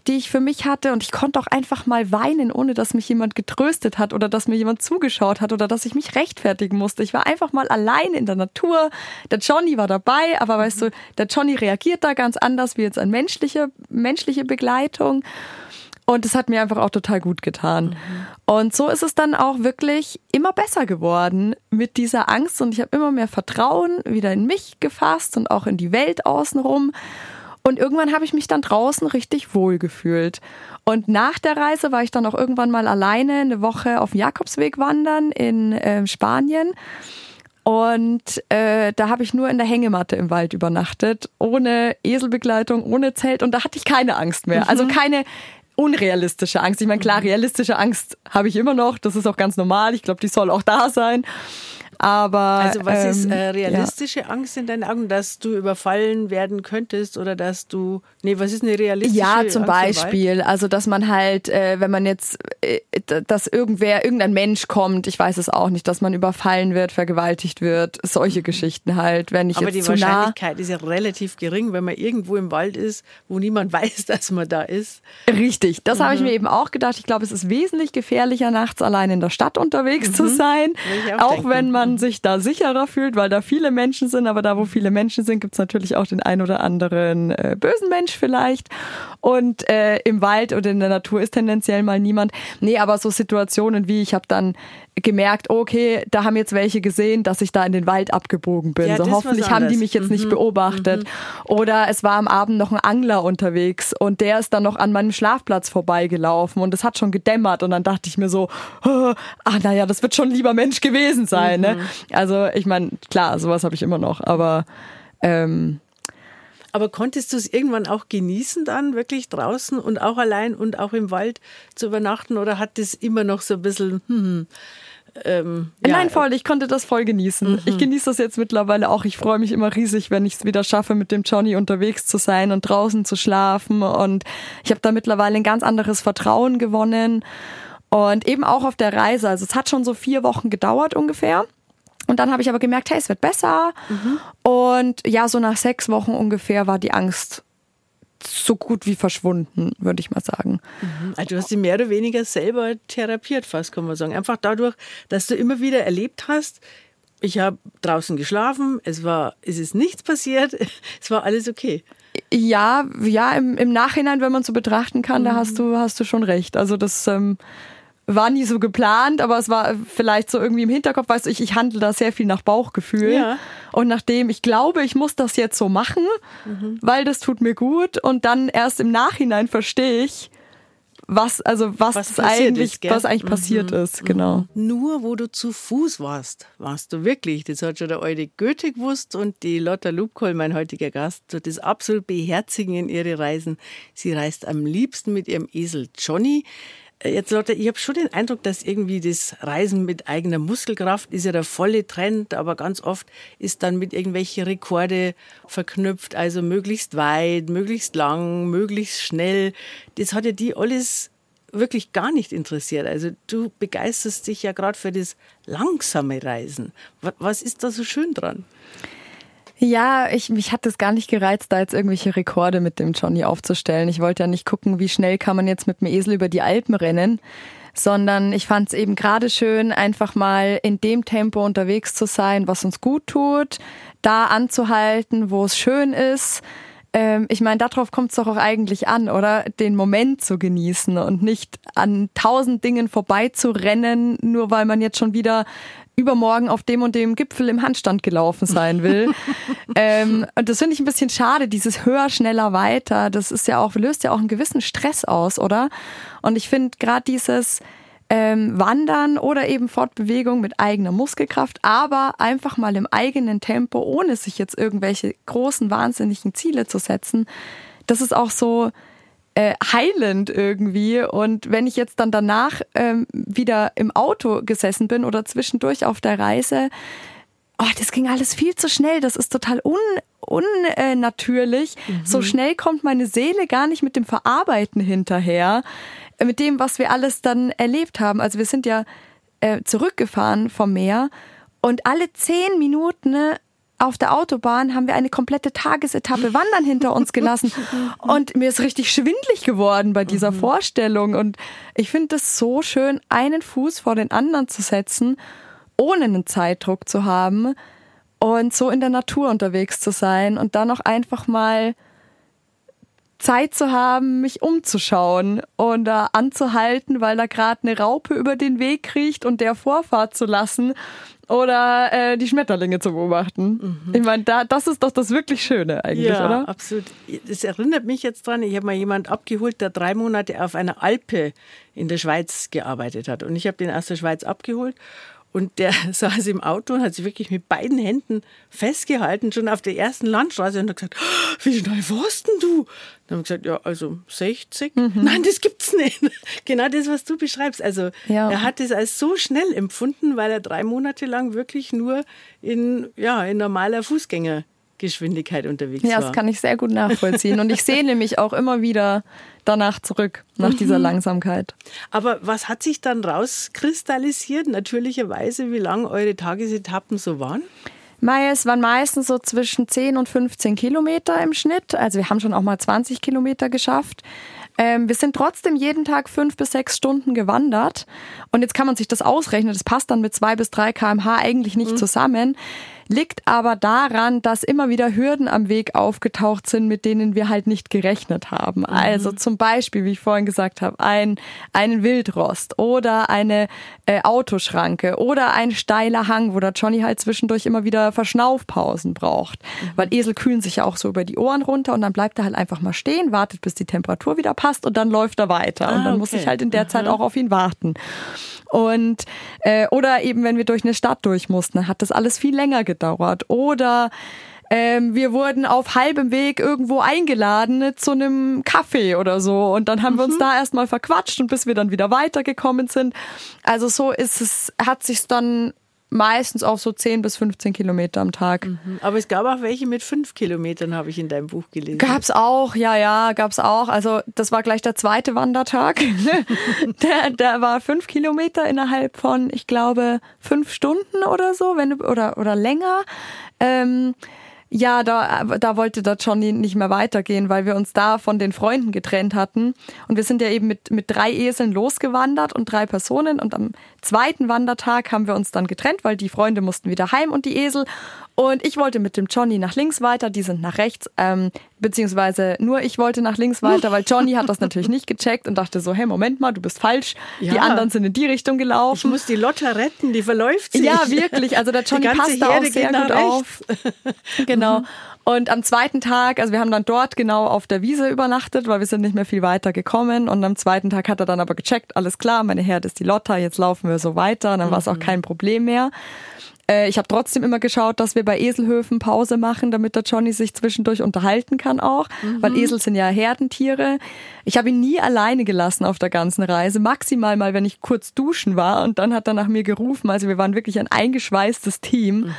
die ich für mich hatte. Und ich konnte auch einfach mal weinen, ohne dass mich jemand getröstet hat oder dass mir jemand zugeschaut hat oder dass ich mich rechtfertigen musste. Ich war einfach mal allein in der Natur. Der Johnny war dabei, aber weißt du, der Johnny reagiert da ganz anders wie jetzt an menschliche Begleitung. Und es hat mir einfach auch total gut getan. Und so ist es dann auch wirklich immer besser geworden mit dieser Angst. Und ich habe immer mehr Vertrauen wieder in mich gefasst und auch in die Welt außenrum. Und irgendwann habe ich mich dann draußen richtig wohl gefühlt. Und nach der Reise war ich dann auch irgendwann mal alleine eine Woche auf dem Jakobsweg wandern in Spanien. Und da habe ich nur in der Hängematte im Wald übernachtet, ohne Eselbegleitung, ohne Zelt. Und da hatte ich keine Angst mehr. Also keine unrealistische Angst. Ich meine, klar, realistische Angst habe ich immer noch. Das ist auch ganz normal. Ich glaube, die soll auch da sein. Aber also was ist realistische Angst in deinen Augen, dass du überfallen werden könntest oder dass du, was ist eine realistische Angst? Ja, zum Beispiel, also dass man halt, wenn man jetzt, dass irgendein Mensch kommt, ich weiß es auch nicht, dass man überfallen wird, vergewaltigt wird, solche Geschichten halt, wenn ich aber jetzt die Wahrscheinlichkeit ist ja relativ gering, wenn man irgendwo im Wald ist, wo niemand weiß, dass man da ist. Richtig, das habe ich mir eben auch gedacht. Ich glaube, es ist wesentlich gefährlicher, nachts allein in der Stadt unterwegs zu sein, auch wenn man sich da sicherer fühlt, weil da viele Menschen sind, aber da, wo viele Menschen sind, gibt es natürlich auch den ein oder anderen bösen Mensch vielleicht. Und im Wald oder in der Natur ist tendenziell mal niemand. Nee, aber so Situationen wie, ich habe dann gemerkt, okay, da haben jetzt welche gesehen, dass ich da in den Wald abgebogen bin. Ja, so hoffentlich haben die mich jetzt nicht beobachtet. Oder es war am Abend noch ein Angler unterwegs und der ist dann noch an meinem Schlafplatz vorbeigelaufen und es hat schon gedämmert und dann dachte ich mir so, naja, das wird schon ein lieber Mensch gewesen sein. Ne? Also ich meine, klar, sowas habe ich immer noch, aber aber konntest du es irgendwann auch genießen dann, wirklich draußen und auch allein und auch im Wald zu übernachten oder hat das immer noch so ein bisschen, Nein, voll, ich konnte das voll genießen. Ich genieße das jetzt mittlerweile auch. Ich freue mich immer riesig, wenn ich es wieder schaffe, mit dem Johnny unterwegs zu sein und draußen zu schlafen. Und ich habe da mittlerweile ein ganz anderes Vertrauen gewonnen. Und eben auch auf der Reise. Also es hat schon so 4 Wochen gedauert ungefähr. Und dann habe ich aber gemerkt, hey, es wird besser. Und ja, so nach 6 Wochen ungefähr war die Angst so gut wie verschwunden, würde ich mal sagen. Also du hast sie mehr oder weniger selber therapiert fast, kann man sagen. Einfach dadurch, dass du immer wieder erlebt hast, ich habe draußen geschlafen, es ist nichts passiert, es war alles okay. Ja, im Nachhinein, wenn man so betrachten kann, da hast du schon recht. Also das war nie so geplant, aber es war vielleicht so irgendwie im Hinterkopf, weißt du, ich handle da sehr viel nach Bauchgefühl. Ja. Und nachdem ich glaube, ich muss das jetzt so machen, weil das tut mir gut und dann erst im Nachhinein verstehe ich, was eigentlich passiert ist, genau. Nur wo du zu Fuß warst du wirklich, das hat schon der alte Goethe gewusst und die Lotta Lubkohl, mein heutiger Gast, tut das absolut beherzigen in ihre Reisen. Sie reist am liebsten mit ihrem Esel Johnny. Jetzt Lotta, ich habe schon den Eindruck, dass irgendwie das Reisen mit eigener Muskelkraft ist ja der volle Trend, aber ganz oft ist dann mit irgendwelchen Rekorde verknüpft, also möglichst weit, möglichst lang, möglichst schnell. Das hat ja die alles wirklich gar nicht interessiert. Also du begeisterst dich ja gerade für das langsame Reisen. Was ist da so schön dran? Ja, mich hat das gar nicht gereizt, da jetzt irgendwelche Rekorde mit dem Johnny aufzustellen. Ich wollte ja nicht gucken, wie schnell kann man jetzt mit dem Esel über die Alpen rennen, sondern ich fand es eben gerade schön, einfach mal in dem Tempo unterwegs zu sein, was uns gut tut, da anzuhalten, wo es schön ist. Ich meine, darauf kommt es doch auch eigentlich an, oder? Den Moment zu genießen und nicht an 1000 Dingen vorbeizurennen, nur weil man jetzt schon wieder übermorgen auf dem und dem Gipfel im Handstand gelaufen sein will. Und das finde ich ein bisschen schade, dieses höher, schneller, weiter. Das ist ja auch, löst ja auch einen gewissen Stress aus, oder? Und ich finde gerade dieses Wandern oder eben Fortbewegung mit eigener Muskelkraft, aber einfach mal im eigenen Tempo, ohne sich jetzt irgendwelche großen, wahnsinnigen Ziele zu setzen, das ist auch so heilend irgendwie. Und wenn ich jetzt dann danach wieder im Auto gesessen bin oder zwischendurch auf der Reise, das ging alles viel zu schnell. Das ist total unnatürlich. So schnell kommt meine Seele gar nicht mit dem Verarbeiten hinterher, mit dem, was wir alles dann erlebt haben. Also wir sind ja zurückgefahren vom Meer und alle 10 Minuten auf der Autobahn haben wir eine komplette Tagesetappe Wandern hinter uns gelassen. Und mir ist richtig schwindelig geworden bei dieser Vorstellung. Und ich finde es so schön, einen Fuß vor den anderen zu setzen, ohne einen Zeitdruck zu haben und so in der Natur unterwegs zu sein und dann noch einfach mal Zeit zu haben, mich umzuschauen und da anzuhalten, weil da gerade eine Raupe über den Weg kriecht und der Vorfahrt zu lassen oder die Schmetterlinge zu beobachten. Ich meine, das ist doch das wirklich Schöne eigentlich, ja, oder? Ja, absolut. Das erinnert mich jetzt dran, ich habe mal jemanden abgeholt, der 3 Monate auf einer Alpe in der Schweiz gearbeitet hat. Und ich habe den aus der Schweiz abgeholt. Und der saß im Auto und hat sich wirklich mit beiden Händen festgehalten, schon auf der ersten Landstraße, und hat gesagt, wie schnell warst denn du? Dann haben wir gesagt, ja, also 60. Nein, das gibt's nicht. Genau das, was du beschreibst. Also er hat es als so schnell empfunden, weil er 3 Monate lang wirklich nur in normaler Fußgängergeschwindigkeit unterwegs war. Ja, das kann ich sehr gut nachvollziehen. Und ich sehne mich auch immer wieder danach zurück, nach dieser Langsamkeit. Aber was hat sich dann rauskristallisiert, natürlicherweise, wie lang eure Tagesetappen so waren? Es waren meistens so zwischen 10 und 15 Kilometer im Schnitt. Also wir haben schon auch mal 20 Kilometer geschafft. Wir sind trotzdem jeden Tag 5 bis 6 Stunden gewandert. Und jetzt kann man sich das ausrechnen. Das passt dann mit 2 bis 3 km/h eigentlich nicht zusammen. Liegt aber daran, dass immer wieder Hürden am Weg aufgetaucht sind, mit denen wir halt nicht gerechnet haben. Also zum Beispiel, wie ich vorhin gesagt habe, einen Wildrost oder eine Autoschranke oder ein steiler Hang, wo der Johnny halt zwischendurch immer wieder Verschnaufpausen braucht. Weil Esel kühlen sich ja auch so über die Ohren runter und dann bleibt er halt einfach mal stehen, wartet, bis die Temperatur wieder passt und dann läuft er weiter. Und dann muss ich halt in der Zeit auch auf ihn warten. Und oder eben, wenn wir durch eine Stadt durch mussten, dann hat das alles viel länger gedauert. Oder wir wurden auf halbem Weg irgendwo eingeladen zu einem Kaffee oder so. Und dann haben wir uns da erstmal verquatscht und bis wir dann wieder weitergekommen sind. Also so hat sich's dann meistens auf so 10 bis 15 Kilometer am Tag. Aber es gab auch welche mit 5 Kilometern, habe ich in deinem Buch gelesen. Gab's auch, gab's auch. Also das war gleich der zweite Wandertag. der war 5 Kilometer innerhalb von, ich glaube, 5 Stunden oder so, oder länger. Da wollte der Johnny nicht mehr weitergehen, weil wir uns da von den Freunden getrennt hatten. Und wir sind ja eben mit 3 Eseln losgewandert und 3 Personen. Und am zweiten Wandertag haben wir uns dann getrennt, weil die Freunde mussten wieder heim und die Esel. Und ich wollte mit dem Johnny nach links weiter, die sind nach rechts, beziehungsweise nur ich wollte nach links weiter, weil Johnny hat das natürlich nicht gecheckt und dachte so, hey, Moment mal, du bist falsch. Ja. Die anderen sind in die Richtung gelaufen. Ich muss die Lotta retten, die verläuft sich. Ja, wirklich, also der Johnny passt da auch sehr gut auf. Genau. Und am zweiten Tag, also wir haben dann dort genau auf der Wiese übernachtet, weil wir sind nicht mehr viel weiter gekommen. Und am zweiten Tag hat er dann aber gecheckt, alles klar, meine Herde ist die Lotta, jetzt laufen wir so weiter. Und dann war es auch kein Problem mehr. Ich habe trotzdem immer geschaut, dass wir bei Eselhöfen Pause machen, damit der Johnny sich zwischendurch unterhalten kann auch, weil Esel sind ja Herdentiere. Ich habe ihn nie alleine gelassen auf der ganzen Reise, maximal mal, wenn ich kurz duschen war und dann hat er nach mir gerufen. Also wir waren wirklich ein eingeschweißtes Team.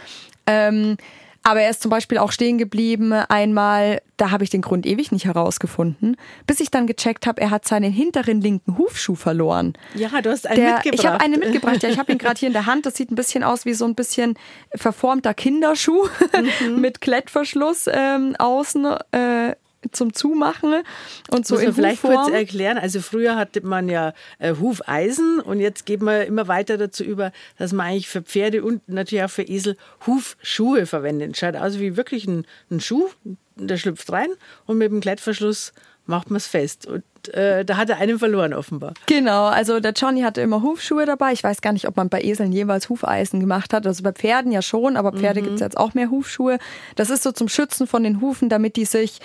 Aber er ist zum Beispiel auch stehen geblieben einmal, da habe ich den Grund ewig nicht herausgefunden, bis ich dann gecheckt habe, er hat seinen hinteren linken Hufschuh verloren. Ja, du hast einen mitgebracht. Ich habe einen mitgebracht, ja, ich habe ihn gerade hier in der Hand. Das sieht ein bisschen aus wie so ein bisschen verformter Kinderschuh mit Klettverschluss außen zum Zumachen und so in Hufform. Muss man vielleicht kurz erklären, also früher hatte man ja Hufeisen und jetzt geht man immer weiter dazu über, dass man eigentlich für Pferde und natürlich auch für Esel Hufschuhe verwendet. Schaut aus wie wirklich ein Schuh, der schlüpft rein und mit dem Klettverschluss macht man es fest. Und da hat er einen verloren offenbar. Genau, also der Johnny hatte immer Hufschuhe dabei. Ich weiß gar nicht, ob man bei Eseln jeweils Hufeisen gemacht hat. Also bei Pferden ja schon, aber Pferde gibt es jetzt auch mehr Hufschuhe. Das ist so zum Schützen von den Hufen, damit die sich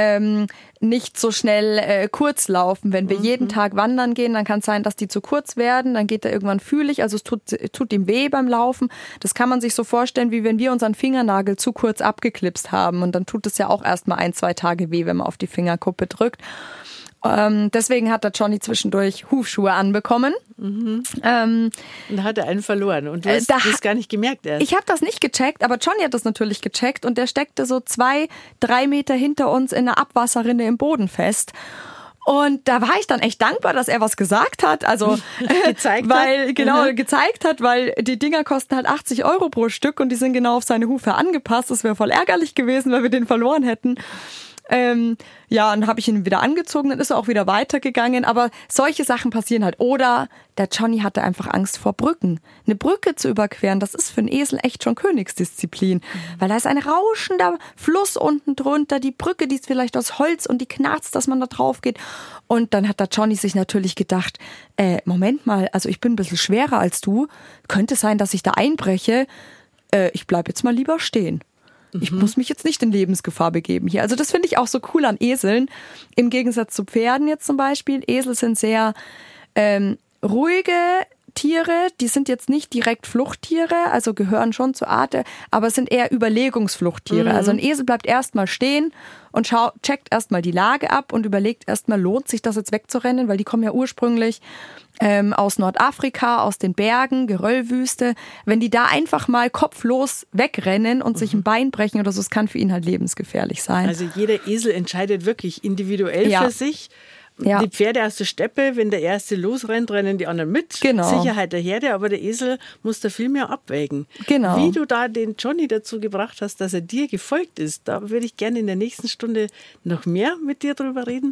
nicht so schnell kurz laufen. Wenn wir jeden Tag wandern gehen, dann kann es sein, dass die zu kurz werden. Dann geht er irgendwann fühlig, also es tut ihm weh beim Laufen. Das kann man sich so vorstellen, wie wenn wir unseren Fingernagel zu kurz abgeklipst haben. Und dann tut es ja auch erstmal 1-2 Tage weh, wenn man auf die Fingerkuppe drückt. Deswegen hat der Johnny zwischendurch Hufschuhe anbekommen. Und da hat er einen verloren. Und du hast das gar nicht gemerkt erst. Ich habe das nicht gecheckt, aber Johnny hat das natürlich gecheckt. Und der steckte so 2-3 Meter hinter uns in einer Abwasserrinne im Boden fest. Und da war ich dann echt dankbar, dass er was gesagt hat. Also gezeigt hat, weil die Dinger kosten halt 80 € pro Stück und die sind genau auf seine Hufe angepasst. Das wäre voll ärgerlich gewesen, weil wir den verloren hätten. Und habe ich ihn wieder angezogen, dann ist er auch wieder weitergegangen. Aber solche Sachen passieren halt. Oder der Johnny hatte einfach Angst vor Brücken. Eine Brücke zu überqueren, das ist für einen Esel echt schon Königsdisziplin. Weil da ist ein rauschender Fluss unten drunter. Die Brücke, die ist vielleicht aus Holz und die knarzt, dass man da drauf geht. Und dann hat der Johnny sich natürlich gedacht, Moment mal, also ich bin ein bisschen schwerer als du. Könnte sein, dass ich da einbreche. Ich bleib jetzt mal lieber stehen. Ich muss mich jetzt nicht in Lebensgefahr begeben hier. Also das finde ich auch so cool an Eseln. Im Gegensatz zu Pferden jetzt zum Beispiel. Esel sind sehr ruhige Tiere. Die sind jetzt nicht direkt Fluchttiere, also gehören schon zur Art, aber sind eher Überlegungsfluchttiere. Also ein Esel bleibt erstmal stehen und checkt erstmal die Lage ab und überlegt erstmal, lohnt sich das jetzt wegzurennen, weil die kommen ja ursprünglich aus Nordafrika, aus den Bergen, Geröllwüste. Wenn die da einfach mal kopflos wegrennen und sich ein Bein brechen oder so, das kann für ihn halt lebensgefährlich sein. Also jeder Esel entscheidet wirklich individuell für sich. Ja. Die Pferde aus der Steppe, wenn der Erste losrennt, rennen die anderen mit. Genau. Sicherheit der Herde, aber der Esel muss da viel mehr abwägen. Genau. Wie du da den Johnny dazu gebracht hast, dass er dir gefolgt ist, da würde ich gerne in der nächsten Stunde noch mehr mit dir drüber reden.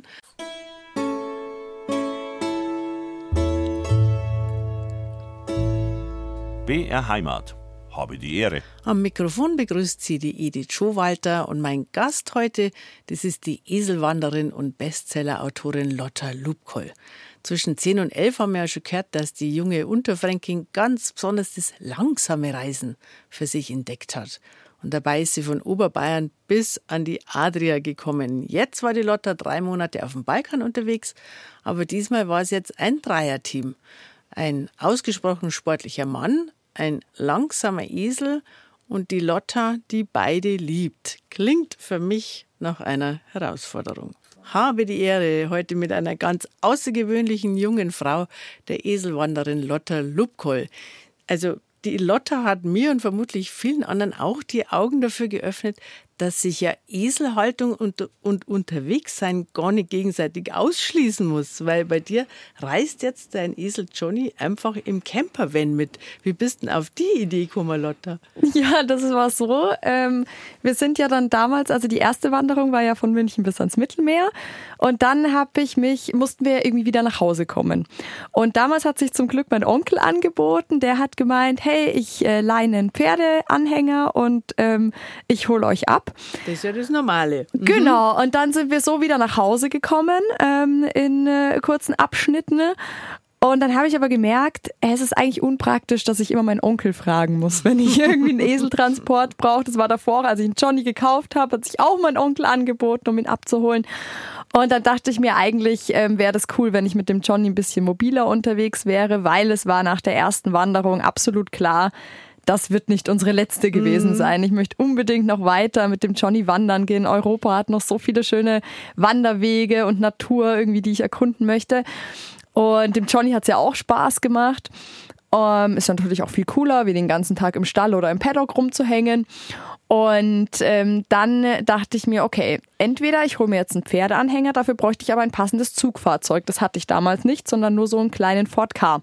BR Heimat. Habe die Ehre. Am Mikrofon begrüßt sie die Edith Schowalter und mein Gast heute, das ist die Eselwanderin und Bestsellerautorin Lotta Lupkoll. Zwischen 10 und 11 haben wir ja schon gehört, dass die junge Unterfränkin ganz besonders das langsame Reisen für sich entdeckt hat. Und dabei ist sie von Oberbayern bis an die Adria gekommen. Jetzt war die Lotta 3 Monate auf dem Balkan unterwegs, aber diesmal war es jetzt ein Dreierteam. Ein ausgesprochen sportlicher Mann, ein langsamer Esel und die Lotta, die beide liebt. Klingt für mich nach einer Herausforderung. Habe die Ehre, heute mit einer ganz außergewöhnlichen jungen Frau, der Eselwanderin Lotta Lupkoll. Also die Lotta hat mir und vermutlich vielen anderen auch die Augen dafür geöffnet, dass sich ja Eselhaltung und Unterwegssein gar nicht gegenseitig ausschließen muss. Weil bei dir reist jetzt dein Esel Johnny einfach im Campervan mit. Wie bist denn auf die Idee gekommen, Lotta? Ja, das war so. Wir sind ja dann damals, also die erste Wanderung war ja von München bis ans Mittelmeer. Und dann mussten wir irgendwie wieder nach Hause kommen. Und damals hat sich zum Glück mein Onkel angeboten. Der hat gemeint, hey, ich leihe einen Pferdeanhänger und ich hole euch ab. Das ist ja das Normale. Genau, und dann sind wir so wieder nach Hause gekommen in kurzen Abschnitten. Und dann habe ich aber gemerkt, es ist eigentlich unpraktisch, dass ich immer meinen Onkel fragen muss, wenn ich irgendwie einen Eseltransport brauche. Das war davor, als ich einen Johnny gekauft habe, hat sich auch mein Onkel angeboten, um ihn abzuholen. Und dann dachte ich mir, eigentlich wäre das cool, wenn ich mit dem Johnny ein bisschen mobiler unterwegs wäre, weil es war nach der ersten Wanderung absolut klar, das wird nicht unsere letzte gewesen sein. Ich möchte unbedingt noch weiter mit dem Johnny wandern gehen. Europa hat noch so viele schöne Wanderwege und Natur irgendwie, die ich erkunden möchte. Und dem Johnny hat es ja auch Spaß gemacht. Ist natürlich auch viel cooler, wie den ganzen Tag im Stall oder im Paddock rumzuhängen. Und dann dachte ich mir, okay, entweder ich hole mir jetzt einen Pferdeanhänger, dafür bräuchte ich aber ein passendes Zugfahrzeug. Das hatte ich damals nicht, sondern nur so einen kleinen Ford Ka.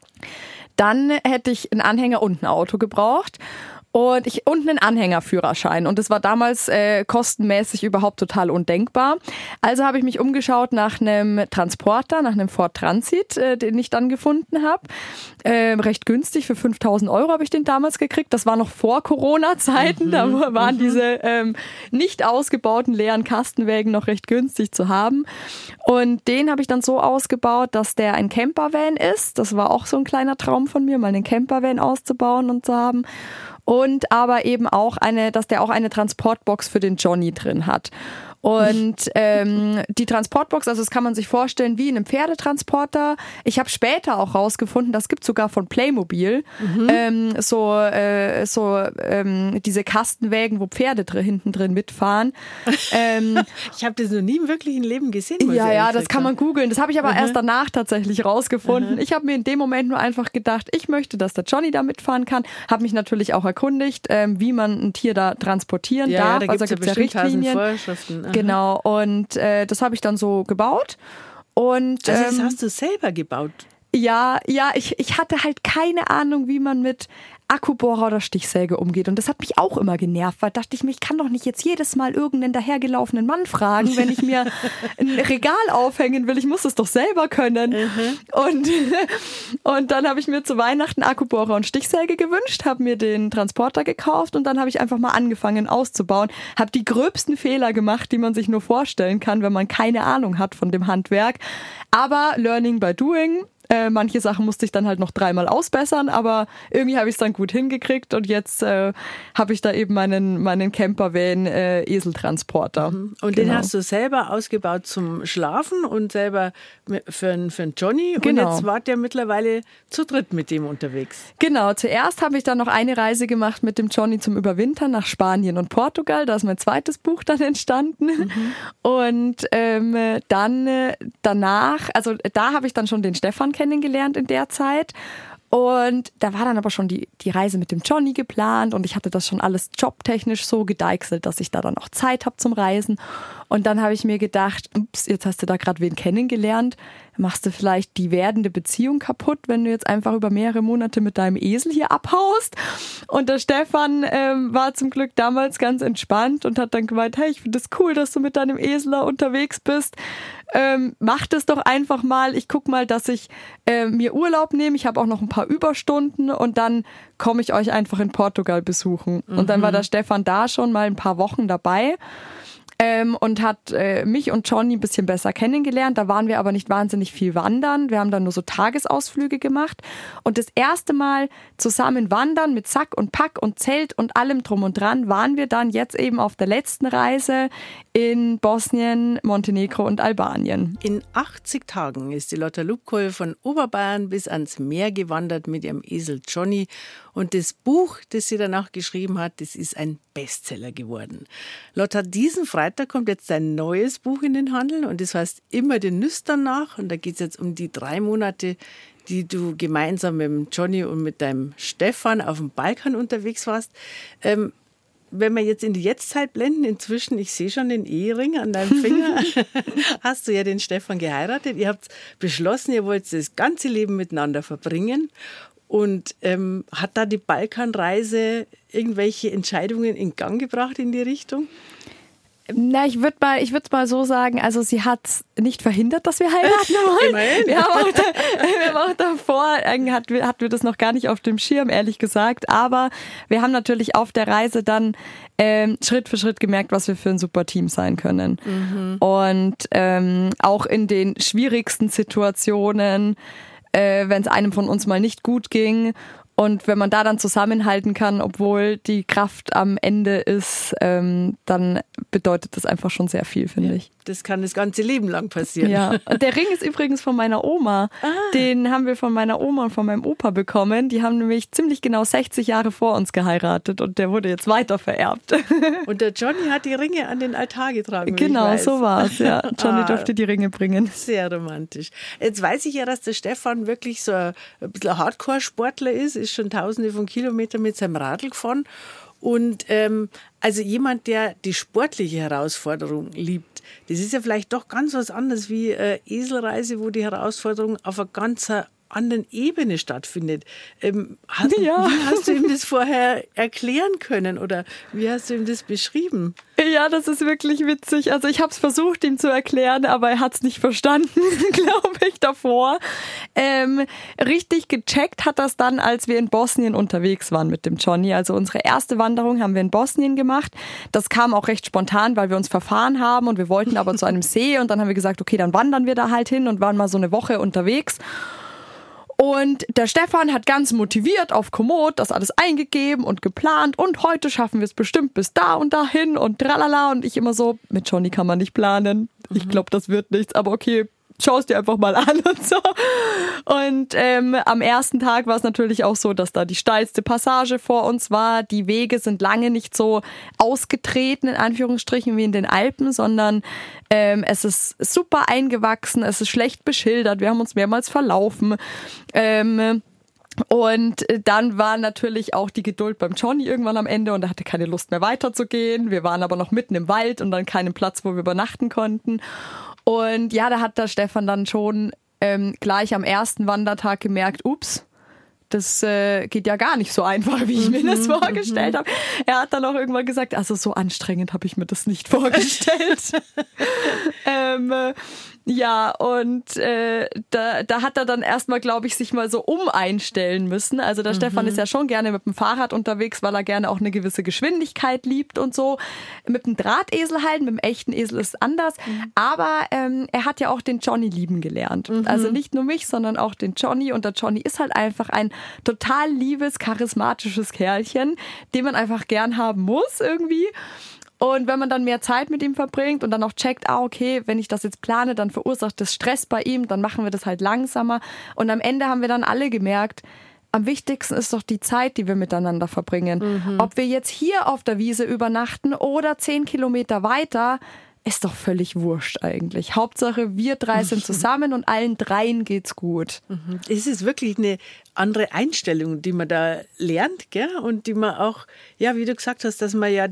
Dann hätte ich einen Anhänger und ein Auto gebraucht und einen Anhängerführerschein. Und das war damals kostenmäßig überhaupt total undenkbar. Also habe ich mich umgeschaut nach einem Transporter, nach einem Ford Transit, den ich dann gefunden habe. Recht günstig, für 5.000 € habe ich den damals gekriegt. Das war noch vor Corona-Zeiten. Da waren diese nicht ausgebauten leeren Kastenwägen noch recht günstig zu haben. Und den habe ich dann so ausgebaut, dass der ein Campervan ist. Das war auch so ein kleiner Traum von mir, mal einen Campervan auszubauen und zu haben. Und aber eben auch dass der auch eine Transportbox für den Johnny drin hat. Und die Transportbox, also das kann man sich vorstellen wie in einem Pferdetransporter. Ich habe später auch rausgefunden, das gibt sogar von Playmobil, diese Kastenwägen, wo Pferde hinten drin mitfahren. Ich habe das noch nie im wirklichen Leben gesehen. Ja, das kann man googeln. Das habe ich aber erst danach tatsächlich rausgefunden. Ich habe mir in dem Moment nur einfach gedacht, ich möchte, dass der Johnny da mitfahren kann. Habe mich natürlich auch erkundigt, wie man ein Tier da transportieren darf. Da gibt's ja Richtlinien. Vorschriften. Genau, und das habe ich dann so gebaut Und, also das hast du selber gebaut? Ja, ich hatte halt keine Ahnung, wie man mit Akkubohrer oder Stichsäge umgeht. Und das hat mich auch immer genervt, weil dachte ich mir, ich kann doch nicht jetzt jedes Mal irgendeinen dahergelaufenen Mann fragen, wenn ich mir ein Regal aufhängen will. Ich muss es doch selber können. Und dann habe ich mir zu Weihnachten Akkubohrer und Stichsäge gewünscht, habe mir den Transporter gekauft und dann habe ich einfach mal angefangen auszubauen. Habe die gröbsten Fehler gemacht, die man sich nur vorstellen kann, wenn man keine Ahnung hat von dem Handwerk. Aber Learning by Doing. Manche Sachen musste ich dann halt noch 3-mal ausbessern, aber irgendwie habe ich es dann gut hingekriegt und jetzt habe ich da eben meinen Campervan Eseltransporter. Und den hast du selber ausgebaut zum Schlafen und selber für einen Johnny. Und jetzt wart ihr mittlerweile zu dritt mit dem unterwegs. Genau, zuerst habe ich dann noch eine Reise gemacht mit dem Johnny zum Überwintern nach Spanien und Portugal. Da ist mein zweites Buch dann entstanden. Und dann danach, also da habe ich dann schon den Stefan kennengelernt in der Zeit. Und da war dann aber schon die Reise mit dem Johnny geplant und ich hatte das schon alles jobtechnisch so gedeichselt, dass ich da dann auch Zeit habe zum Reisen. Und dann habe ich mir gedacht, ups, jetzt hast du da gerade wen kennengelernt, machst du vielleicht die werdende Beziehung kaputt, wenn du jetzt einfach über mehrere Monate mit deinem Esel hier abhaust. Und der Stefan war zum Glück damals ganz entspannt und hat dann gemeint, hey, ich finde es cool, dass du mit deinem Esel da unterwegs bist. Mach das doch einfach mal. Ich guck mal, dass ich mir Urlaub nehme. Ich habe auch noch ein paar Überstunden und dann komme ich euch einfach in Portugal besuchen. Und dann war der Stefan da schon mal ein paar Wochen dabei. Und hat mich und Johnny ein bisschen besser kennengelernt. Da waren wir aber nicht wahnsinnig viel wandern. Wir haben dann nur so Tagesausflüge gemacht. Und das erste Mal zusammen wandern mit Sack und Pack und Zelt und allem drum und dran waren wir dann jetzt eben auf der letzten Reise in Bosnien, Montenegro und Albanien. In 80 Tagen ist die Lotta Lupkow von Oberbayern bis ans Meer gewandert mit ihrem Esel Johnny. Und das Buch, das sie danach geschrieben hat, das ist ein Bestseller geworden. Lotta, diesen Freitag kommt jetzt ein neues Buch in den Handel und das heißt Immer den Nüstern nach. Und da geht es jetzt um die 3 Monate, die du gemeinsam mit dem Johnny und mit deinem Stefan auf dem Balkan unterwegs warst. Wenn wir jetzt in die Jetztzeit blenden, inzwischen, ich sehe schon den Ehering an deinem Finger, hast du ja den Stefan geheiratet. Ihr habt beschlossen, ihr wollt das ganze Leben miteinander verbringen. Und hat da die Balkanreise irgendwelche Entscheidungen in Gang gebracht in die Richtung? Na, ich würde mal so sagen, also sie hat nicht verhindert, dass wir heiraten wollen. Immerhin. Wir haben auch davor, hatten wir das noch gar nicht auf dem Schirm, ehrlich gesagt. Aber wir haben natürlich auf der Reise dann Schritt für Schritt gemerkt, was wir für ein super Team sein können. Und auch in den schwierigsten Situationen, wenn es einem von uns mal nicht gut ging. Und wenn man da dann zusammenhalten kann, obwohl die Kraft am Ende ist, dann bedeutet das einfach schon sehr viel, finde ich. Das kann das ganze Leben lang passieren. Ja, und der Ring ist übrigens von meiner Oma. Den haben wir von meiner Oma und von meinem Opa bekommen. Die haben nämlich ziemlich genau 60 Jahre vor uns geheiratet und der wurde jetzt weiter vererbt. Und der Johnny hat die Ringe an den Altar getragen. Genau, so war es. Ja. Johnny durfte die Ringe bringen. Sehr romantisch. Jetzt weiß ich ja, dass der Stefan wirklich so ein bisschen Hardcore-Sportler ist schon Tausende von Kilometern mit seinem Radl gefahren. Und also jemand, der die sportliche Herausforderung liebt, das ist ja vielleicht doch ganz was anderes wie Eselreise, wo die Herausforderung auf einer ganz anderen Ebene stattfindet. Wie hast du ihm das vorher erklären können oder wie hast du ihm das beschrieben? Ja, das ist wirklich witzig. Also ich habe es versucht, ihm zu erklären, aber er hat es nicht verstanden, glaube ich, davor. Richtig gecheckt hat das dann, als wir in Bosnien unterwegs waren mit dem Johnny. Also unsere erste Wanderung haben wir in Bosnien gemacht. Das kam auch recht spontan, weil wir uns verfahren haben und wir wollten aber zu einem See und dann haben wir gesagt, okay, dann wandern wir da halt hin und waren mal so eine Woche unterwegs. Und der Stefan hat ganz motiviert auf Komoot das alles eingegeben und geplant und heute schaffen wir es bestimmt bis da und dahin und tralala und ich immer so, mit Johnny kann man nicht planen. Ich glaube, das wird nichts, aber okay, schau es dir einfach mal an und so. Und am ersten Tag war es natürlich auch so, dass da die steilste Passage vor uns war. Die Wege sind lange nicht so ausgetreten, in Anführungsstrichen, wie in den Alpen, sondern es ist super eingewachsen, es ist schlecht beschildert, wir haben uns mehrmals verlaufen. Und dann war natürlich auch die Geduld beim Johnny irgendwann am Ende und er hatte keine Lust mehr weiterzugehen. Wir waren aber noch mitten im Wald und dann keinen Platz, wo wir übernachten konnten. Und ja, da hat der Stefan dann schon gleich am ersten Wandertag gemerkt, ups, das geht ja gar nicht so einfach, wie ich mir das vorgestellt habe. Er hat dann auch irgendwann gesagt, also so anstrengend habe ich mir das nicht vorgestellt. Ja, und da hat er dann erstmal, glaube ich, sich mal so umeinstellen müssen. Also der Stefan ist ja schon gerne mit dem Fahrrad unterwegs, weil er gerne auch eine gewisse Geschwindigkeit liebt und so. Mit dem Drahtesel halt, mit dem echten Esel ist es anders. Aber er hat ja auch den Johnny lieben gelernt. Also nicht nur mich, sondern auch den Johnny. Und der Johnny ist halt einfach ein total liebes, charismatisches Kerlchen, den man einfach gern haben muss irgendwie. Und wenn man dann mehr Zeit mit ihm verbringt und dann auch checkt, okay, wenn ich das jetzt plane, dann verursacht das Stress bei ihm, dann machen wir das halt langsamer. Und am Ende haben wir dann alle gemerkt, am wichtigsten ist doch die Zeit, die wir miteinander verbringen. Ob wir jetzt hier auf der Wiese übernachten oder 10 Kilometer weiter, ist doch völlig wurscht eigentlich. Hauptsache, wir drei sind zusammen und allen dreien geht's gut. Es ist wirklich eine andere Einstellung, die man da lernt, gell? Und die man auch, ja, wie du gesagt hast, dass man ja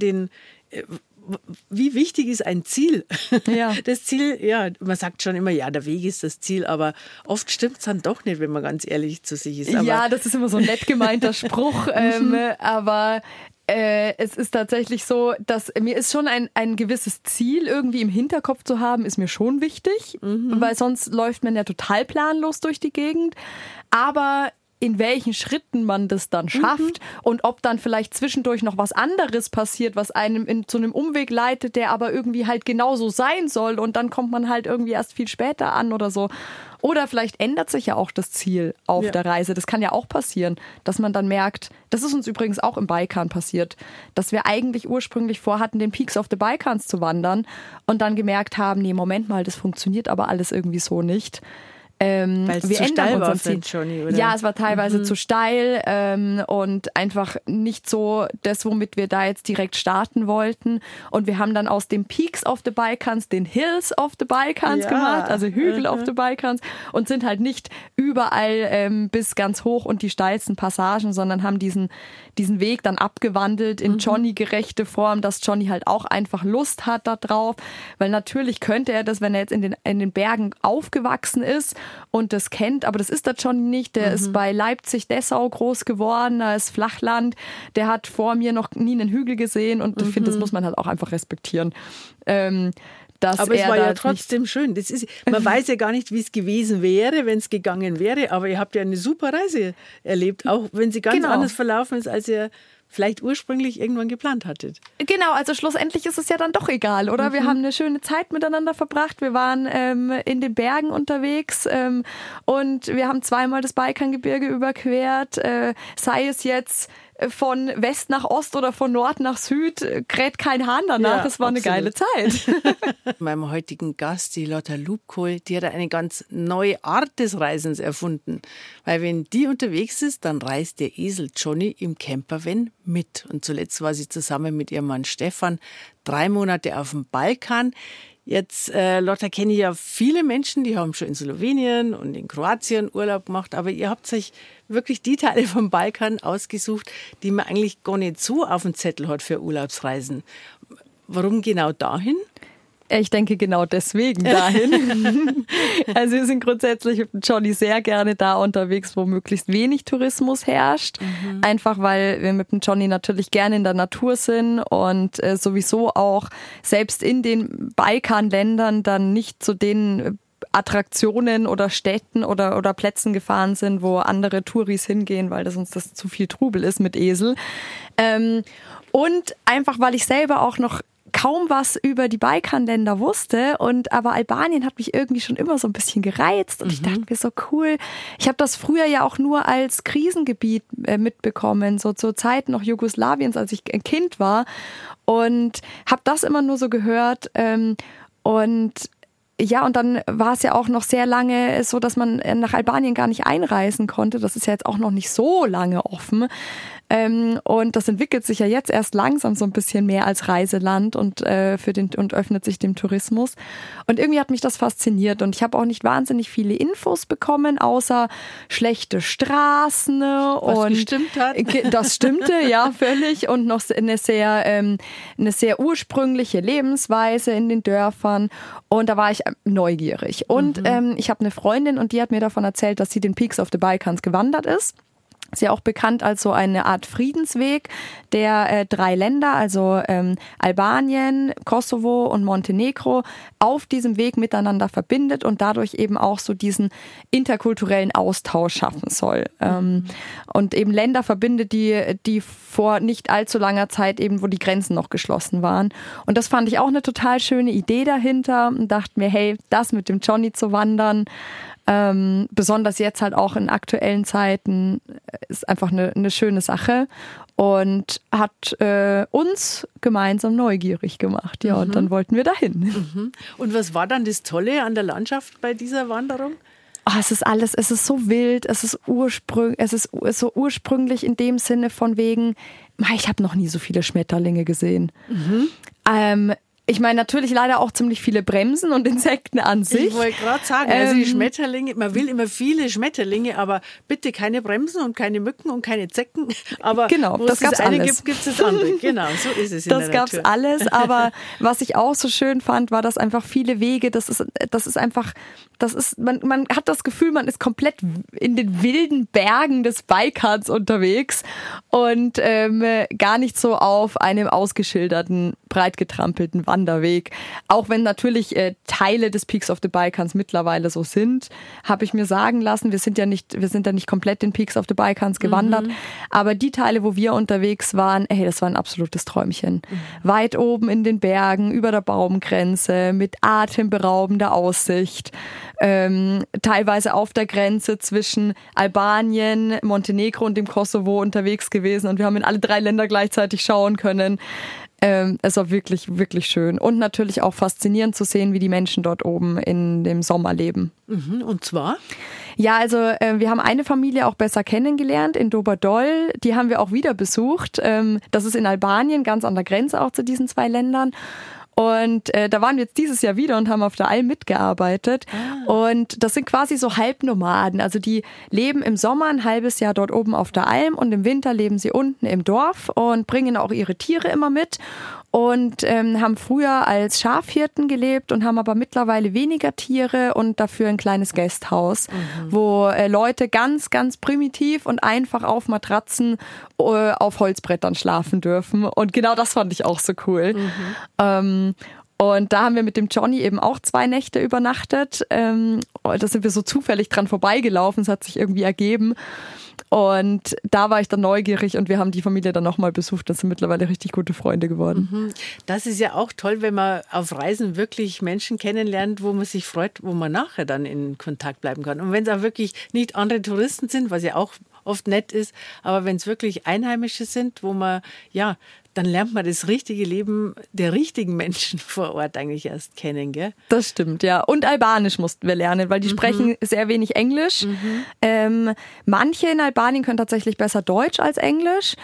wie wichtig ist ein Ziel? Ja. Das Ziel, ja, man sagt schon immer, ja, der Weg ist das Ziel, aber oft stimmt es dann doch nicht, wenn man ganz ehrlich zu sich ist. Aber ja, das ist immer so ein nett gemeinter Spruch, aber es ist tatsächlich so, dass mir ist schon ein gewisses Ziel irgendwie im Hinterkopf zu haben, ist mir schon wichtig, weil sonst läuft man ja total planlos durch die Gegend. Aber in welchen Schritten man das dann schafft und ob dann vielleicht zwischendurch noch was anderes passiert, was einem zu einem Umweg leitet, der aber irgendwie halt genauso sein soll und dann kommt man halt irgendwie erst viel später an oder so. Oder vielleicht ändert sich ja auch das Ziel auf der Reise. Das kann ja auch passieren, dass man dann merkt, das ist uns übrigens auch im Balkan passiert, dass wir eigentlich ursprünglich vorhatten, den Peaks of the Balkans zu wandern und dann gemerkt haben, nee, Moment mal, das funktioniert aber alles irgendwie so nicht. Weil es wir zu ändern steil war unser für den Ziel. Johnny, oder? Ja, es war teilweise zu steil und einfach nicht so das, womit wir da jetzt direkt starten wollten. Und wir haben dann aus den Peaks of the Balkans den Hills of the Balkans gemacht, also Hügel of the Balkans und sind halt nicht überall bis ganz hoch und die steilsten Passagen, sondern haben diesen Weg dann abgewandelt in Johnny-gerechte Form, dass Johnny halt auch einfach Lust hat da drauf, weil natürlich könnte er das, wenn er jetzt in den Bergen aufgewachsen ist und das kennt, aber das ist der Johnny nicht, der ist bei Leipzig-Dessau groß geworden, da ist Flachland, der hat vor mir noch nie einen Hügel gesehen und ich finde, das muss man halt auch einfach respektieren. Aber es war ja trotzdem schön. Man weiß ja gar nicht, wie es gewesen wäre, wenn es gegangen wäre, aber ihr habt ja eine super Reise erlebt, auch wenn sie ganz anders verlaufen ist, als ihr vielleicht ursprünglich irgendwann geplant hattet. Genau, also schlussendlich ist es ja dann doch egal, oder? Wir haben eine schöne Zeit miteinander verbracht, wir waren in den Bergen unterwegs und wir haben zweimal das Balkangebirge überquert, sei es jetzt von West nach Ost oder von Nord nach Süd, kräht kein Hahn danach. Ja, das war absolut. eine geile Zeit. Meinem heutigen Gast, die Lotta Lubkohl, die hat eine ganz neue Art des Reisens erfunden. Weil wenn die unterwegs ist, dann reist der Esel Johnny im Campervan mit. Und zuletzt war sie zusammen mit ihrem Mann Stefan 3 Monate auf dem Balkan. Jetzt, Lotta, kenne ich ja viele Menschen, die haben schon in Slowenien und in Kroatien Urlaub gemacht, aber ihr habt euch wirklich die Teile vom Balkan ausgesucht, die man eigentlich gar nicht so auf dem Zettel hat für Urlaubsreisen. Warum genau dahin? Ich denke genau deswegen dahin. Also wir sind grundsätzlich mit Johnny sehr gerne da unterwegs, wo möglichst wenig Tourismus herrscht. Einfach weil wir mit dem Johnny natürlich gerne in der Natur sind und sowieso auch selbst in den Balkanländern dann nicht zu den Attraktionen oder Städten oder Plätzen gefahren sind, wo andere Touris hingehen, weil das uns das zu viel Trubel ist mit Esel. Und einfach, weil ich selber auch noch kaum was über die Balkanländer wusste aber Albanien hat mich irgendwie schon immer so ein bisschen gereizt und ich dachte mir so cool, ich habe das früher ja auch nur als Krisengebiet mitbekommen, so zur Zeit noch Jugoslawiens, als ich ein Kind war und habe das immer nur so gehört und dann war es ja auch noch sehr lange so, dass man nach Albanien gar nicht einreisen konnte. Das ist ja jetzt auch noch nicht so lange offen. Und das entwickelt sich ja jetzt erst langsam so ein bisschen mehr als Reiseland und öffnet sich dem Tourismus. Und irgendwie hat mich das fasziniert und ich habe auch nicht wahnsinnig viele Infos bekommen, außer schlechte Straßen. Was gestimmt hat. Das stimmte, ja, völlig. Und noch eine sehr ursprüngliche Lebensweise in den Dörfern. Und da war ich neugierig. Und ich habe eine Freundin und die hat mir davon erzählt, dass sie den Peaks of the Balkans gewandert ist. Ist ja auch bekannt als so eine Art Friedensweg, der 3 Länder, also Albanien, Kosovo und Montenegro, auf diesem Weg miteinander verbindet und dadurch eben auch so diesen interkulturellen Austausch schaffen soll. Und eben Länder verbindet, die vor nicht allzu langer Zeit eben, wo die Grenzen noch geschlossen waren. Und das fand ich auch eine total schöne Idee dahinter und dachte mir, hey, das mit dem Johnny zu wandern, besonders jetzt halt auch in aktuellen Zeiten, ist einfach eine schöne Sache und hat uns gemeinsam neugierig gemacht. Ja, und dann wollten wir dahin. Und was war dann das Tolle an der Landschaft bei dieser Wanderung? Oh, es ist so wild, es ist so ursprünglich in dem Sinne von wegen, ich habe noch nie so viele Schmetterlinge gesehen. Ich meine natürlich leider auch ziemlich viele Bremsen und Insekten an sich. Ich wollte gerade sagen, also die Schmetterlinge, man will immer viele Schmetterlinge, aber bitte keine Bremsen und keine Mücken und keine Zecken. Aber genau, wo das es gab's eine alles. gibt es das andere. Genau, so ist es in der Natur. Das gab's alles, aber was ich auch so schön fand, war, dass einfach viele Wege, man hat das Gefühl, man ist komplett in den wilden Bergen des Balkans unterwegs und gar nicht so auf einem ausgeschilderten, breit getrampelten Wanderweg. Auch wenn natürlich Teile des Peaks of the Balkans mittlerweile so sind, habe ich mir sagen lassen, wir sind ja nicht komplett den Peaks of the Balkans gewandert, aber die Teile, wo wir unterwegs waren, das war ein absolutes Träumchen. Weit oben in den Bergen, über der Baumgrenze, mit atemberaubender Aussicht, teilweise auf der Grenze zwischen Albanien, Montenegro und dem Kosovo unterwegs gewesen und wir haben in alle 3 Länder gleichzeitig schauen können. Es war wirklich, wirklich schön. Und natürlich auch faszinierend zu sehen, wie die Menschen dort oben in dem Sommer leben. Und zwar? Ja, also wir haben eine Familie auch besser kennengelernt in Dober-Dol. Die haben wir auch wieder besucht. Das ist in Albanien, ganz an der Grenze auch zu diesen 2 Ländern. Und da waren wir jetzt dieses Jahr wieder und haben auf der Alm mitgearbeitet. Und das sind quasi so Halbnomaden. Also die leben im Sommer ein halbes Jahr dort oben auf der Alm und im Winter leben sie unten im Dorf und bringen auch ihre Tiere immer mit. Und haben früher als Schafhirten gelebt und haben aber mittlerweile weniger Tiere und dafür ein kleines Gasthaus, wo Leute ganz, ganz primitiv und einfach auf Matratzen auf Holzbrettern schlafen dürfen. Und genau das fand ich auch so cool. Und da haben wir mit dem Johnny eben auch 2 Nächte übernachtet. Da sind wir so zufällig dran vorbeigelaufen, es hat sich irgendwie ergeben. Und da war ich dann neugierig und wir haben die Familie dann nochmal besucht. Das sind mittlerweile richtig gute Freunde geworden. Das ist ja auch toll, wenn man auf Reisen wirklich Menschen kennenlernt, wo man sich freut, wo man nachher dann in Kontakt bleiben kann. Und wenn es auch wirklich nicht andere Touristen sind, was ja auch oft nett ist, aber wenn es wirklich Einheimische sind, wo man, ja, dann lernt man das richtige Leben der richtigen Menschen vor Ort eigentlich erst kennen, gell? Das stimmt, ja. Und Albanisch mussten wir lernen, weil die sprechen sehr wenig Englisch. Manche in Albanien können tatsächlich besser Deutsch als Englisch.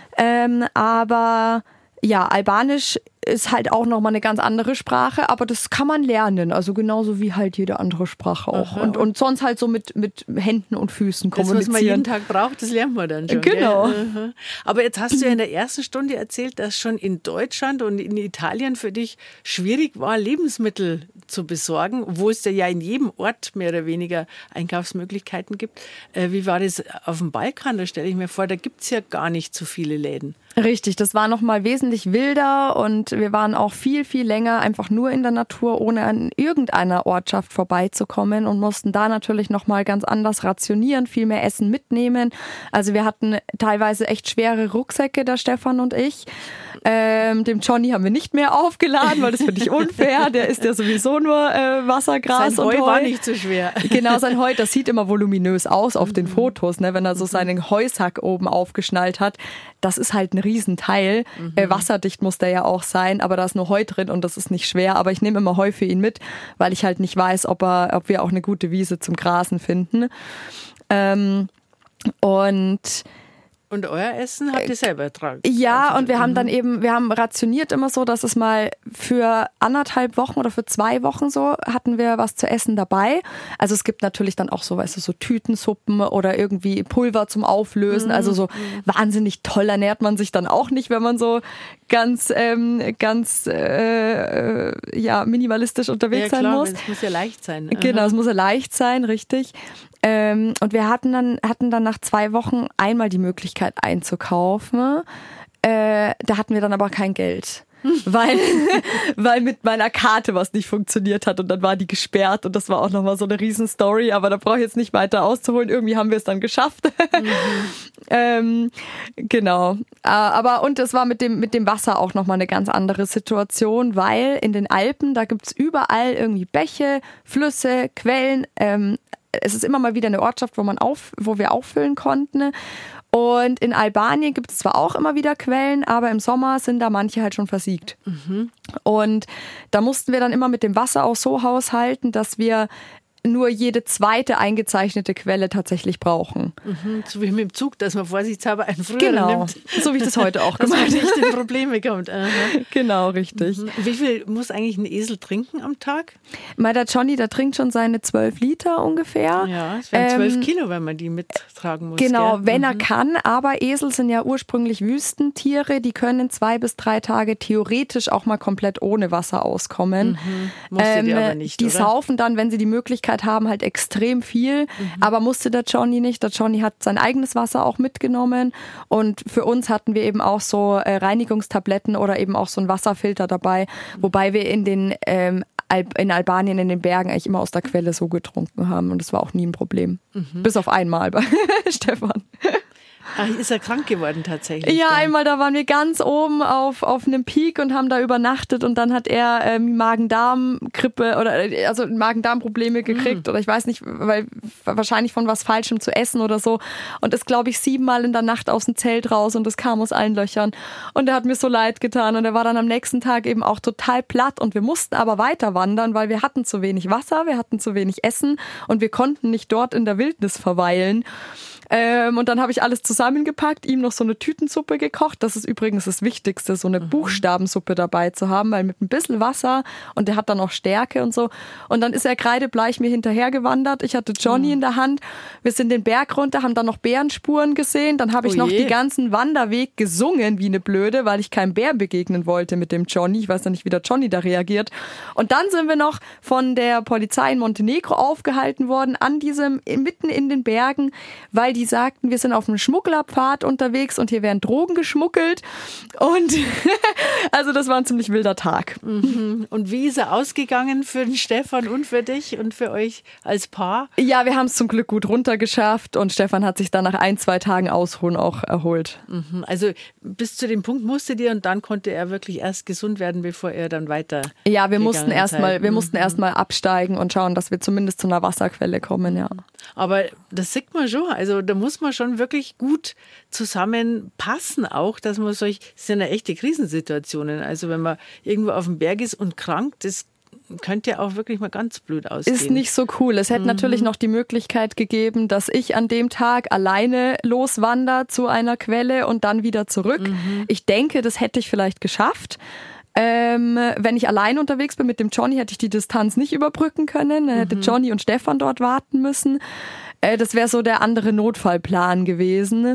Aber ja, Albanisch ist halt auch nochmal eine ganz andere Sprache, aber das kann man lernen, also genauso wie halt jede andere Sprache auch. Und sonst halt so mit Händen und Füßen kommunizieren. Das, was man jeden Tag braucht, das lernt man dann schon. Genau. Gell? Aber jetzt hast du ja in der ersten Stunde erzählt, dass schon in Deutschland und in Italien für dich schwierig war, Lebensmittel zu besorgen, wo es ja in jedem Ort mehr oder weniger Einkaufsmöglichkeiten gibt. Wie war das auf dem Balkan? Da stelle ich mir vor, da gibt es ja gar nicht so viele Läden. Richtig, das war nochmal wesentlich wilder und wir waren auch viel, viel länger einfach nur in der Natur, ohne an irgendeiner Ortschaft vorbeizukommen und mussten da natürlich nochmal ganz anders rationieren, viel mehr Essen mitnehmen. Also wir hatten teilweise echt schwere Rucksäcke, der Stefan und ich. Dem Johnny haben wir nicht mehr aufgeladen, weil das finde ich unfair. Der isst ja sowieso nur Wassergras sein und Heu. War nicht so schwer. Genau, sein Heu, das sieht immer voluminös aus auf den Fotos, ne, wenn er so seinen Heusack oben aufgeschnallt hat. Das ist halt ein Riesenteil. Wasserdicht muss der ja auch sein, aber da ist nur Heu drin und das ist nicht schwer. Aber ich nehme immer Heu für ihn mit, weil ich halt nicht weiß, ob wir auch eine gute Wiese zum Grasen finden. Und Und euer Essen habt ihr selber ertragen? Ja, und wir haben dann wir haben rationiert immer so, dass es mal für 1,5 Wochen oder für 2 Wochen so hatten wir was zu essen dabei. Also es gibt natürlich dann auch so, weißt du, so Tütensuppen oder irgendwie Pulver zum Auflösen. Also so wahnsinnig toll ernährt man sich dann auch nicht, wenn man so ganz minimalistisch unterwegs sein muss. Es muss ja leicht sein. Genau, es muss ja leicht sein, richtig. Und wir hatten dann nach 2 Wochen einmal die Möglichkeit einzukaufen. Da hatten wir dann aber kein Geld. Weil mit meiner Karte was nicht funktioniert hat und dann war die gesperrt und das war auch nochmal so eine Riesenstory, aber da brauche ich jetzt nicht weiter auszuholen. Irgendwie haben wir es dann geschafft. Genau. Aber und es war mit dem Wasser auch nochmal eine ganz andere Situation, weil in den Alpen, da gibt's überall irgendwie Bäche, Flüsse, Quellen. Es ist immer mal wieder eine Ortschaft, wo wir auffüllen konnten. Und in Albanien gibt es zwar auch immer wieder Quellen, aber im Sommer sind da manche halt schon versiegt. Und da mussten wir dann immer mit dem Wasser auch so haushalten, dass wir nur jede zweite eingezeichnete Quelle tatsächlich brauchen. So wie mit dem Zug, dass man vorsichtshalber einen früheren nimmt. So wie ich das heute auch gemacht habe. Dass man nicht in Probleme kommt. Genau, richtig. Wie viel muss eigentlich ein Esel trinken am Tag? Der Johnny, der trinkt schon seine 12 Liter ungefähr. Ja, es wären 12 Kilo, wenn man die mittragen muss. Genau, gell? wenn er kann. Aber Esel sind ja ursprünglich Wüstentiere. Die können 2 bis 3 Tage theoretisch auch mal komplett ohne Wasser auskommen. Musstet ihr aber nicht, die oder? saufen dann, wenn sie die Möglichkeit haben, halt extrem viel, aber musste der Johnny nicht. Der Johnny hat sein eigenes Wasser auch mitgenommen und für uns hatten wir eben auch so Reinigungstabletten oder eben auch so einen Wasserfilter dabei, wobei wir in Albanien in den Bergen eigentlich immer aus der Quelle so getrunken haben und das war auch nie ein Problem. Bis auf einmal bei Stefan. Ach, ist er krank geworden tatsächlich? Ja, dann? einmal, da waren wir ganz oben auf einem Peak und haben da übernachtet und dann hat er Magen-Darm-Grippe also Magen-Darm-Probleme gekriegt oder ich weiß nicht, weil wahrscheinlich von was Falschem zu essen oder so und ist, glaube ich, 7-mal in der Nacht aus dem Zelt raus und es kam aus allen Löchern und er hat mir so leid getan und er war dann am nächsten Tag eben auch total platt und wir mussten aber weiter wandern, weil wir hatten zu wenig Wasser, wir hatten zu wenig Essen und wir konnten nicht dort in der Wildnis verweilen. Und dann habe ich alles zusammengepackt, ihm noch so eine Tütensuppe gekocht. Das ist übrigens das Wichtigste, so eine Buchstabensuppe dabei zu haben, weil mit ein bisschen Wasser und der hat dann auch Stärke und so. Und dann ist er kreidebleich mir hinterher gewandert. Ich hatte Johnny in der Hand. Wir sind den Berg runter, haben dann noch Bärenspuren gesehen. Dann habe ich noch die ganzen Wanderweg gesungen wie eine Blöde, weil ich keinem Bär begegnen wollte mit dem Johnny. Ich weiß ja nicht, wie der Johnny da reagiert. Und dann sind wir noch von der Polizei in Montenegro aufgehalten worden, mitten in den Bergen, weil die sagten, wir sind auf einem Schmugglerpfad unterwegs und hier werden Drogen geschmuggelt. Und also das war ein ziemlich wilder Tag. Und wie ist er ausgegangen für den Stefan und für dich und für euch als Paar? Ja, wir haben es zum Glück gut runtergeschafft und Stefan hat sich dann nach 1-2 Tagen Ausruhen auch erholt. Also bis zu dem Punkt musstet ihr und dann konnte er wirklich erst gesund werden, bevor er dann weiter. Ja, wir mussten erstmal absteigen und schauen, dass wir zumindest zu einer Wasserquelle kommen, ja. Aber das sieht man schon, also da muss man schon wirklich gut zusammenpassen auch, dass man das sind ja echte Krisensituationen. Also wenn man irgendwo auf dem Berg ist und krank, das könnte ja auch wirklich mal ganz blöd aussehen. Ist nicht so cool. Es hätte natürlich noch die Möglichkeit gegeben, dass ich an dem Tag alleine loswandere zu einer Quelle und dann wieder zurück. Ich denke, das hätte ich vielleicht geschafft. Wenn ich allein unterwegs bin mit dem Johnny, hätte ich die Distanz nicht überbrücken können. Dann hätte Johnny und Stefan dort warten müssen. Das wäre so der andere Notfallplan gewesen.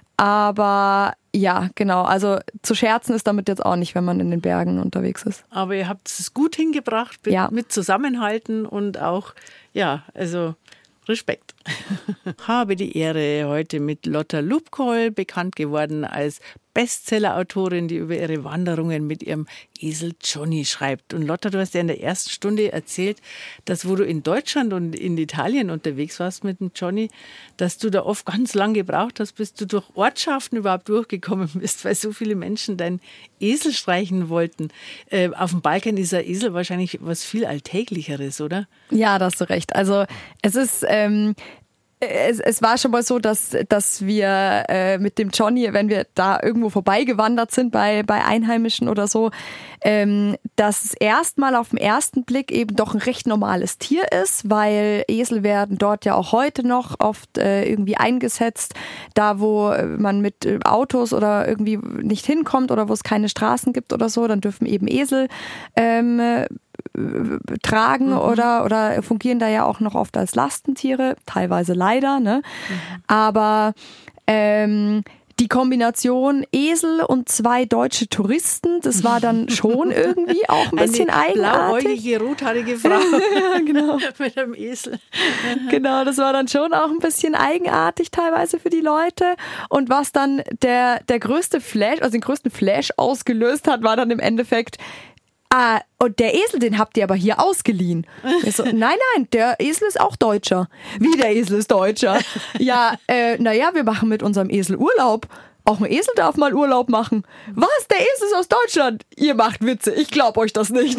Aber ja, genau. Also zu scherzen ist damit jetzt auch nicht, wenn man in den Bergen unterwegs ist. Aber ihr habt es gut hingebracht mit Zusammenhalten und auch, ja, also Respekt. Habe die Ehre, heute mit Lotta Lupkohl, bekannt geworden als Bestsellerautorin, die über ihre Wanderungen mit ihrem Esel Johnny schreibt. Und Lotta, du hast ja in der ersten Stunde erzählt, dass wo du in Deutschland und in Italien unterwegs warst mit dem Johnny, dass du da oft ganz lang gebraucht hast, bis du durch Ortschaften überhaupt durchgekommen bist, weil so viele Menschen deinen Esel streichen wollten. Auf dem Balkan ist ein Esel wahrscheinlich was viel Alltäglicheres, oder? Ja, da hast du recht. Also es ist es war schon mal so, dass wir mit dem Johnny, wenn wir da irgendwo vorbeigewandert sind bei Einheimischen oder so, dass es erstmal auf den ersten Blick eben doch ein recht normales Tier ist, weil Esel werden dort ja auch heute noch oft irgendwie eingesetzt, da wo man mit Autos oder irgendwie nicht hinkommt oder wo es keine Straßen gibt oder so, dann dürfen eben Esel tragen oder fungieren da ja auch noch oft als Lastentiere, teilweise leider, ne? Aber die Kombination Esel und 2 deutsche Touristen, das war dann schon irgendwie auch ein bisschen eigenartig. Blauäugige, rothaarige Frau ja, genau. mit einem Esel. Genau, das war dann schon auch ein bisschen eigenartig teilweise für die Leute. Und was dann der größte Flash, also den größten Flash ausgelöst hat, war dann im Endeffekt, und der Esel, den habt ihr aber hier ausgeliehen. Ich so, nein, der Esel ist auch Deutscher. Wie, der Esel ist Deutscher? Ja, wir machen mit unserem Esel Urlaub. Auch ein Esel darf mal Urlaub machen. Was? Der Esel ist aus Deutschland? Ihr macht Witze. Ich glaube euch das nicht.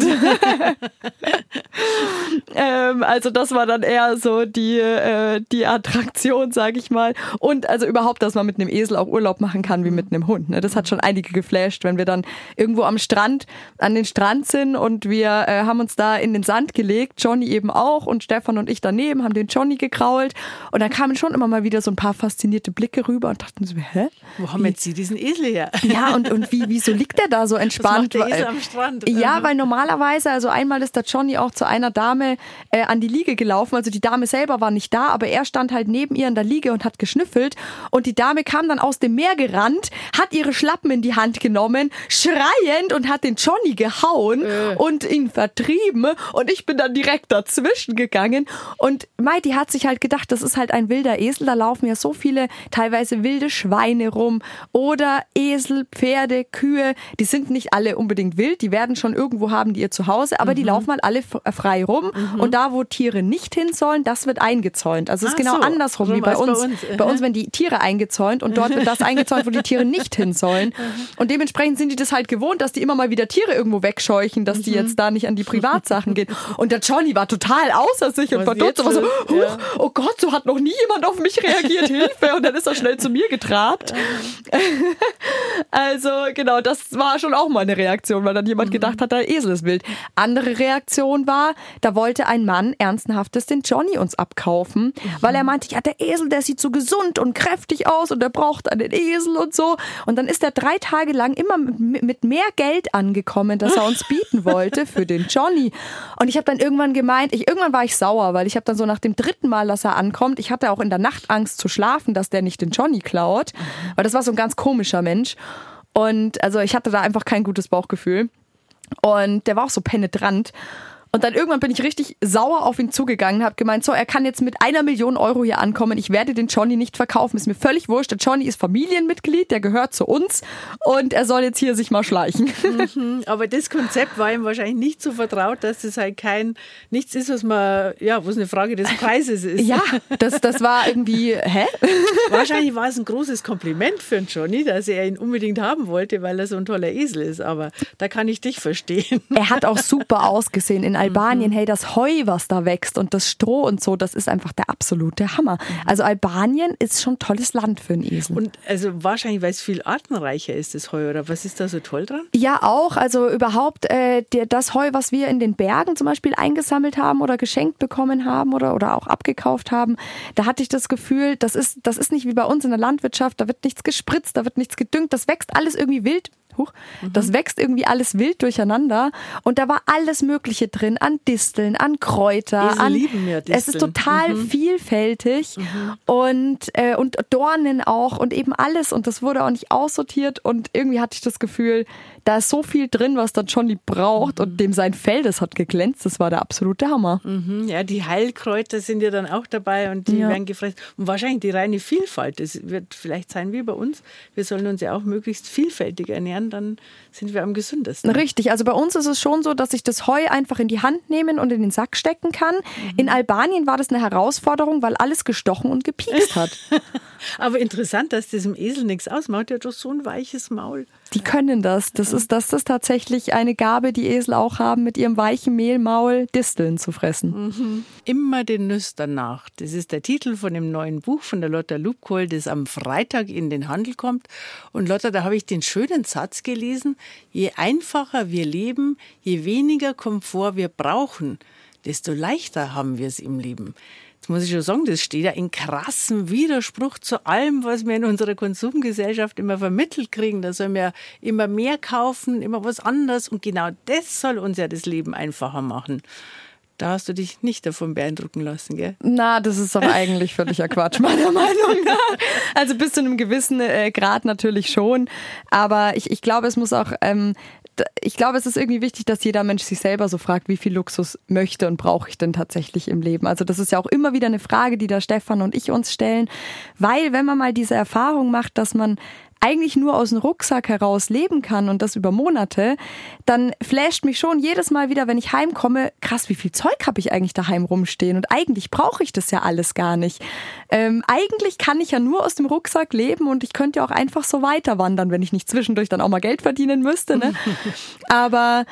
Also das war dann eher so die Attraktion, sage ich mal. Und also überhaupt, dass man mit einem Esel auch Urlaub machen kann wie mit einem Hund. Ne? Das hat schon einige geflasht, wenn wir dann irgendwo an den Strand sind und wir haben uns da in den Sand gelegt. Johnny eben auch und Stefan und ich daneben haben den Johnny gekrault. Und dann kamen schon immer mal wieder so ein paar faszinierte Blicke rüber und dachten so, hä? Wo haben jetzt Sie diesen Esel her? Ja, und wieso liegt der da so entspannt? Das macht der Esel am Strand. Ja, weil normalerweise, also einmal ist der Johnny auch zu einer Dame an die Liege gelaufen, also die Dame selber war nicht da, aber er stand halt neben ihr an der Liege und hat geschnüffelt und die Dame kam dann aus dem Meer gerannt, hat ihre Schlappen in die Hand genommen, schreiend und hat den Johnny gehauen und ihn vertrieben und ich bin dann direkt dazwischen gegangen und die hat sich halt gedacht, das ist halt ein wilder Esel, da laufen ja so viele teilweise wilde Schweine rum oder Esel, Pferde, Kühe, die sind nicht alle unbedingt wild, die werden schon irgendwo haben die ihr Zuhause, aber die laufen halt alle frei rum und da, wo Tiere nicht hin sollen, das wird eingezäunt. Also es ist genau andersrum wie bei uns. Bei uns werden die Tiere eingezäunt und dort wird das eingezäunt, wo die Tiere nicht hin sollen. Und dementsprechend sind die das halt gewohnt, dass die immer mal wieder Tiere irgendwo wegscheuchen, dass die jetzt da nicht an die Privatsachen gehen. Und der Johnny war total außer sich und verdutzt und war so, oh Gott, so hat noch nie jemand auf mich reagiert, Hilfe. Und dann ist er schnell zu mir getrabt. Also genau, das war schon auch mal eine Reaktion, weil dann jemand gedacht hat, der Esel ist wild. Andere Reaktion war, da wollte ein Mann ernstenhaftes den Johnny uns abkaufen, weil er meinte, ja, der Esel, der sieht so gesund und kräftig aus und der braucht einen Esel und so. Und dann ist er 3 Tage lang immer mit mehr Geld angekommen, das er uns bieten wollte für den Johnny. Und ich habe dann irgendwann gemeint, irgendwann war ich sauer, weil ich habe dann so nach dem 3. Mal, dass er ankommt, ich hatte auch in der Nacht Angst zu schlafen, dass der nicht den Johnny klaut, weil das war so ein ganz komischer Mensch. Und also ich hatte da einfach kein gutes Bauchgefühl. Und der war auch so penetrant. Und dann irgendwann bin ich richtig sauer auf ihn zugegangen und habe gemeint, so, er kann jetzt mit 1 Million Euro hier ankommen, ich werde den Johnny nicht verkaufen, ist mir völlig wurscht, der Johnny ist Familienmitglied, der gehört zu uns und er soll jetzt hier sich mal schleichen. Aber das Konzept war ihm wahrscheinlich nicht so vertraut, dass das halt nichts ist, was wo es eine Frage des Preises ist. Ja, das war irgendwie, Wahrscheinlich war es ein großes Kompliment für den Johnny, dass er ihn unbedingt haben wollte, weil er so ein toller Esel ist, aber da kann ich dich verstehen. Er hat auch super ausgesehen in Albanien, hey, das Heu, was da wächst und das Stroh und so, das ist einfach der absolute Hammer. Also Albanien ist schon ein tolles Land für einen Esel. Und also wahrscheinlich, weil es viel artenreicher ist, das Heu, oder was ist da so toll dran? Ja, auch. Also überhaupt das Heu, was wir in den Bergen zum Beispiel eingesammelt haben oder geschenkt bekommen haben oder auch abgekauft haben, da hatte ich das Gefühl, das ist nicht wie bei uns in der Landwirtschaft, da wird nichts gespritzt, da wird nichts gedüngt, das wächst alles irgendwie wild. Das wächst irgendwie alles wild durcheinander und da war alles Mögliche drin, an Disteln, an Kräuter, lieben ja Disteln. Es ist total vielfältig und Dornen auch und eben alles und das wurde auch nicht aussortiert und irgendwie hatte ich das Gefühl, da ist so viel drin, was dann Johnny braucht und dem sein Fell, das hat geglänzt, das war der absolute Hammer. Ja, die Heilkräuter sind ja dann auch dabei und die werden gefressen und wahrscheinlich die reine Vielfalt, das wird vielleicht sein wie bei uns, wir sollen uns ja auch möglichst vielfältig ernähren, dann sind wir am gesündesten. Richtig, also bei uns ist es schon so, dass ich das Heu einfach in die Hand nehmen und in den Sack stecken kann. In Albanien war das eine Herausforderung, weil alles gestochen und gepiekst hat. Aber interessant, dass das dem Esel nichts ausmacht, der hat doch so ein weiches Maul. Die können das. Das ist tatsächlich eine Gabe, die Esel auch haben, mit ihrem weichen Mehlmaul Disteln zu fressen. Immer den Nüstern nach. Das ist der Titel von dem neuen Buch von der Lotta Lupkohl, das am Freitag in den Handel kommt. Und Lotta, da habe ich den schönen Satz gelesen: Je einfacher wir leben, je weniger Komfort wir brauchen, desto leichter haben wir es im Leben. Jetzt muss ich schon sagen, das steht ja in krassem Widerspruch zu allem, was wir in unserer Konsumgesellschaft immer vermittelt kriegen. Da sollen wir immer mehr kaufen, immer was anderes. Und genau das soll uns ja das Leben einfacher machen. Da hast du dich nicht davon beeindrucken lassen, gell? Na, das ist doch eigentlich völliger Quatsch, meiner Meinung nach. Also bis zu einem gewissen Grad natürlich schon. Aber ich glaube, es muss auch... Ich glaube, es ist irgendwie wichtig, dass jeder Mensch sich selber so fragt, wie viel Luxus möchte und brauche ich denn tatsächlich im Leben? Also das ist ja auch immer wieder eine Frage, die da Stefan und ich uns stellen, weil wenn man mal diese Erfahrung macht, dass man eigentlich nur aus dem Rucksack heraus leben kann und das über Monate, dann flasht mich schon jedes Mal wieder, wenn ich heimkomme, krass, wie viel Zeug habe ich eigentlich daheim rumstehen und eigentlich brauche ich das ja alles gar nicht. Eigentlich kann ich ja nur aus dem Rucksack leben und ich könnte ja auch einfach so weiter wandern, wenn ich nicht zwischendurch dann auch mal Geld verdienen müsste. Ne? Aber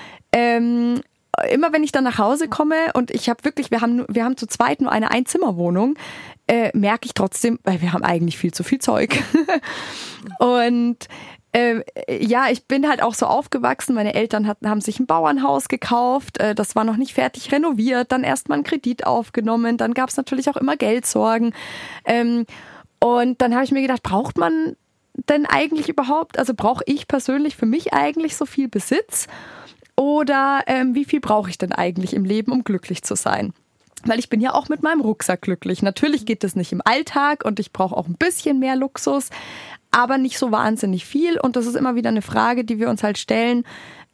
immer wenn ich dann nach Hause komme und ich habe wirklich, wir haben zu zweit nur eine Einzimmerwohnung, merke ich trotzdem, weil wir haben eigentlich viel zu viel Zeug. Und ja, ich bin halt auch so aufgewachsen. Meine Eltern haben sich ein Bauernhaus gekauft. Das war noch nicht fertig renoviert. Dann erst mal einen Kredit aufgenommen. Dann gab es natürlich auch immer Geldsorgen. Und dann habe ich mir gedacht, braucht man denn eigentlich überhaupt, also brauche ich persönlich für mich eigentlich so viel Besitz? Oder wie viel brauche ich denn eigentlich im Leben, um glücklich zu sein? Weil ich bin ja auch mit meinem Rucksack glücklich. Natürlich geht das nicht im Alltag und ich brauche auch ein bisschen mehr Luxus, aber nicht so wahnsinnig viel. Und das ist immer wieder eine Frage, die wir uns halt stellen,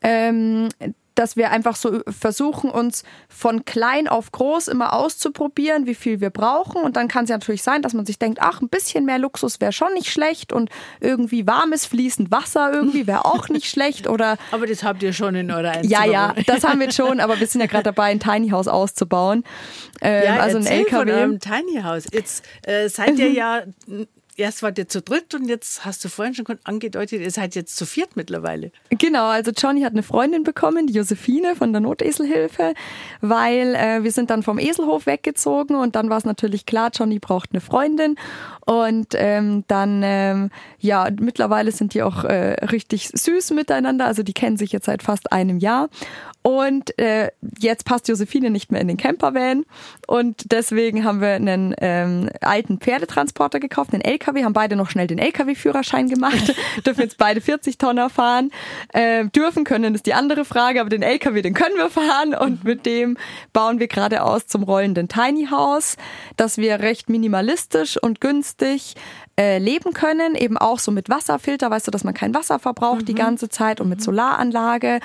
dass wir einfach so versuchen, uns von klein auf groß immer auszuprobieren, wie viel wir brauchen. Und dann kann es ja natürlich sein, dass man sich denkt, ach, ein bisschen mehr Luxus wäre schon nicht schlecht und irgendwie warmes, fließend Wasser irgendwie wäre auch nicht schlecht. Oder aber das habt ihr schon in eurer Einzimmerwohnung. Ja, das haben wir schon, aber wir sind ja gerade dabei, ein Tiny House auszubauen. Also ein LKW. Von eurem Tiny House. Jetzt seid ihr ja... Erst wart ihr zu dritt und jetzt hast du vorhin schon angedeutet, ihr seid jetzt zu viert mittlerweile. Genau, also Johnny hat eine Freundin bekommen, die Josephine von der Noteselhilfe, weil wir sind dann vom Eselhof weggezogen und dann war es natürlich klar, Johnny braucht eine Freundin und dann, ja, mittlerweile sind die auch richtig süß miteinander, also die kennen sich jetzt seit fast einem Jahr. Und jetzt passt Josephine nicht mehr in den Campervan und deswegen haben wir einen alten Pferdetransporter gekauft, einen LKW, haben beide noch schnell den LKW-Führerschein gemacht, dürfen jetzt beide 40 Tonner fahren, dürfen können ist die andere Frage, aber den LKW, den können wir fahren und mit dem bauen wir gerade aus zum rollenden Tiny House, dass wir recht minimalistisch und günstig leben können, eben auch so mit Wasserfilter, weißt du, dass man kein Wasser verbraucht die ganze Zeit und mit Solaranlage.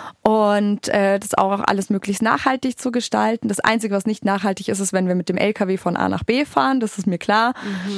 Und das auch alles möglichst nachhaltig zu gestalten. Das Einzige, was nicht nachhaltig ist, ist, wenn wir mit dem LKW von A nach B fahren. Das ist mir klar.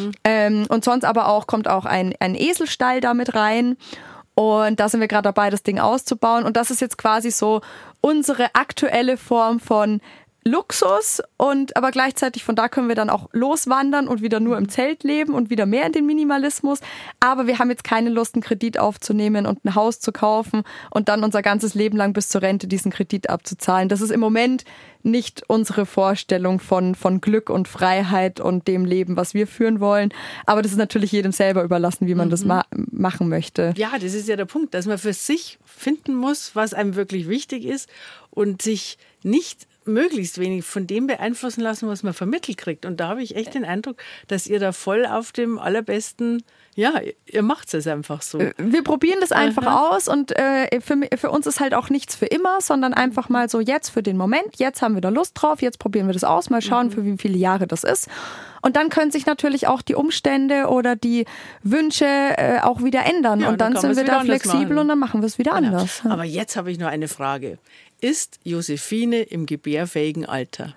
Und sonst aber auch kommt auch ein Eselstall damit rein. Und da sind wir gerade dabei, das Ding auszubauen. Und das ist jetzt quasi so unsere aktuelle Form von Luxus und aber gleichzeitig von da können wir dann auch loswandern und wieder nur im Zelt leben und wieder mehr in den Minimalismus. Aber wir haben jetzt keine Lust, einen Kredit aufzunehmen und ein Haus zu kaufen und dann unser ganzes Leben lang bis zur Rente diesen Kredit abzuzahlen. Das ist im Moment nicht unsere Vorstellung von Glück und Freiheit und dem Leben, was wir führen wollen. Aber das ist natürlich jedem selber überlassen, wie man das machen möchte. Ja, das ist ja der Punkt, dass man für sich finden muss, was einem wirklich wichtig ist und sich nicht möglichst wenig von dem beeinflussen lassen, was man vermittelt kriegt. Und da habe ich echt den Eindruck, dass ihr da voll auf dem allerbesten, ja, ihr macht es einfach so. Wir probieren das einfach aus und für uns ist halt auch nichts für immer, sondern einfach mal so jetzt für den Moment, jetzt haben wir da Lust drauf, jetzt probieren wir das aus, mal schauen, für wie viele Jahre das ist. Und dann können sich natürlich auch die Umstände oder die Wünsche auch wieder ändern. Ja, und dann sind wir da flexibel und dann machen wir es wieder anders. Aber jetzt habe ich noch eine Frage. Ist Josephine im gebärfähigen Alter?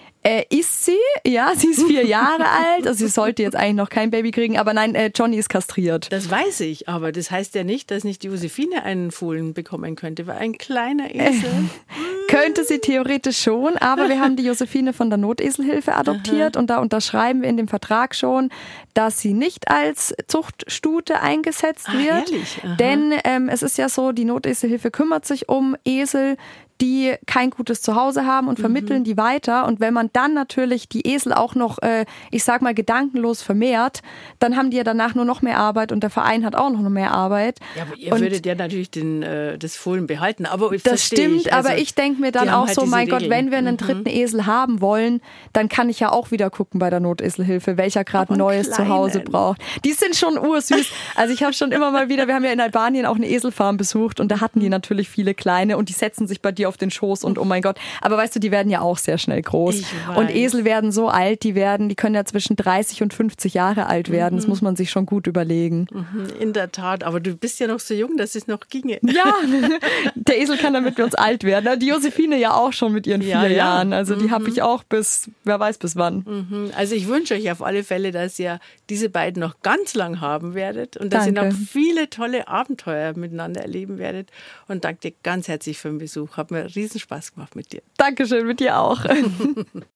Ist sie? Ja, sie ist 4 Jahre alt. Also sie sollte jetzt eigentlich noch kein Baby kriegen. Aber nein, Johnny ist kastriert. Das weiß ich, aber das heißt ja nicht, dass nicht die Josephine einen Fohlen bekommen könnte. Weil ein kleiner Esel... Könnte sie theoretisch schon, aber wir haben die Josephine von der Noteselhilfe adoptiert und da unterschreiben wir in dem Vertrag schon, dass sie nicht als Zuchtstute eingesetzt wird. Ehrlich? Denn es ist ja so, die Noteselhilfe kümmert sich um Esel, die kein gutes Zuhause haben und vermitteln die weiter. Und wenn man dann natürlich die Esel auch noch, ich sag mal, gedankenlos vermehrt, dann haben die ja danach nur noch mehr Arbeit und der Verein hat auch noch mehr Arbeit. Ja, aber ihr würdet ja natürlich das Fohlen behalten. Aber das stimmt, also, aber ich denke mir dann auch halt so, mein Regeln. Gott, wenn wir einen dritten Esel haben wollen, dann kann ich ja auch wieder gucken bei der Noteselhilfe, welcher gerade ein neues Zuhause braucht. Die sind schon ursüß. Also ich habe schon immer mal wieder, wir haben ja in Albanien auch eine Eselfarm besucht und da hatten die natürlich viele kleine und die setzen sich bei dir auf den Schoß und oh mein Gott. Aber weißt du, die werden ja auch sehr schnell groß. Und Esel werden so alt, die können ja zwischen 30 und 50 Jahre alt werden. Das muss man sich schon gut überlegen. In der Tat, aber du bist ja noch so jung, dass es noch ginge. Ja, der Esel kann damit mit uns alt werden. Die Josephine ja auch schon mit ihren 4 Jahren. Also die habe ich auch bis, wer weiß bis wann. Also ich wünsche euch auf alle Fälle, dass ihr diese beiden noch ganz lang haben werdet und dass ihr noch viele tolle Abenteuer miteinander erleben werdet. Und danke dir ganz herzlich für den Besuch. Hat mir riesen Spaß gemacht mit dir. Dankeschön, mit dir auch.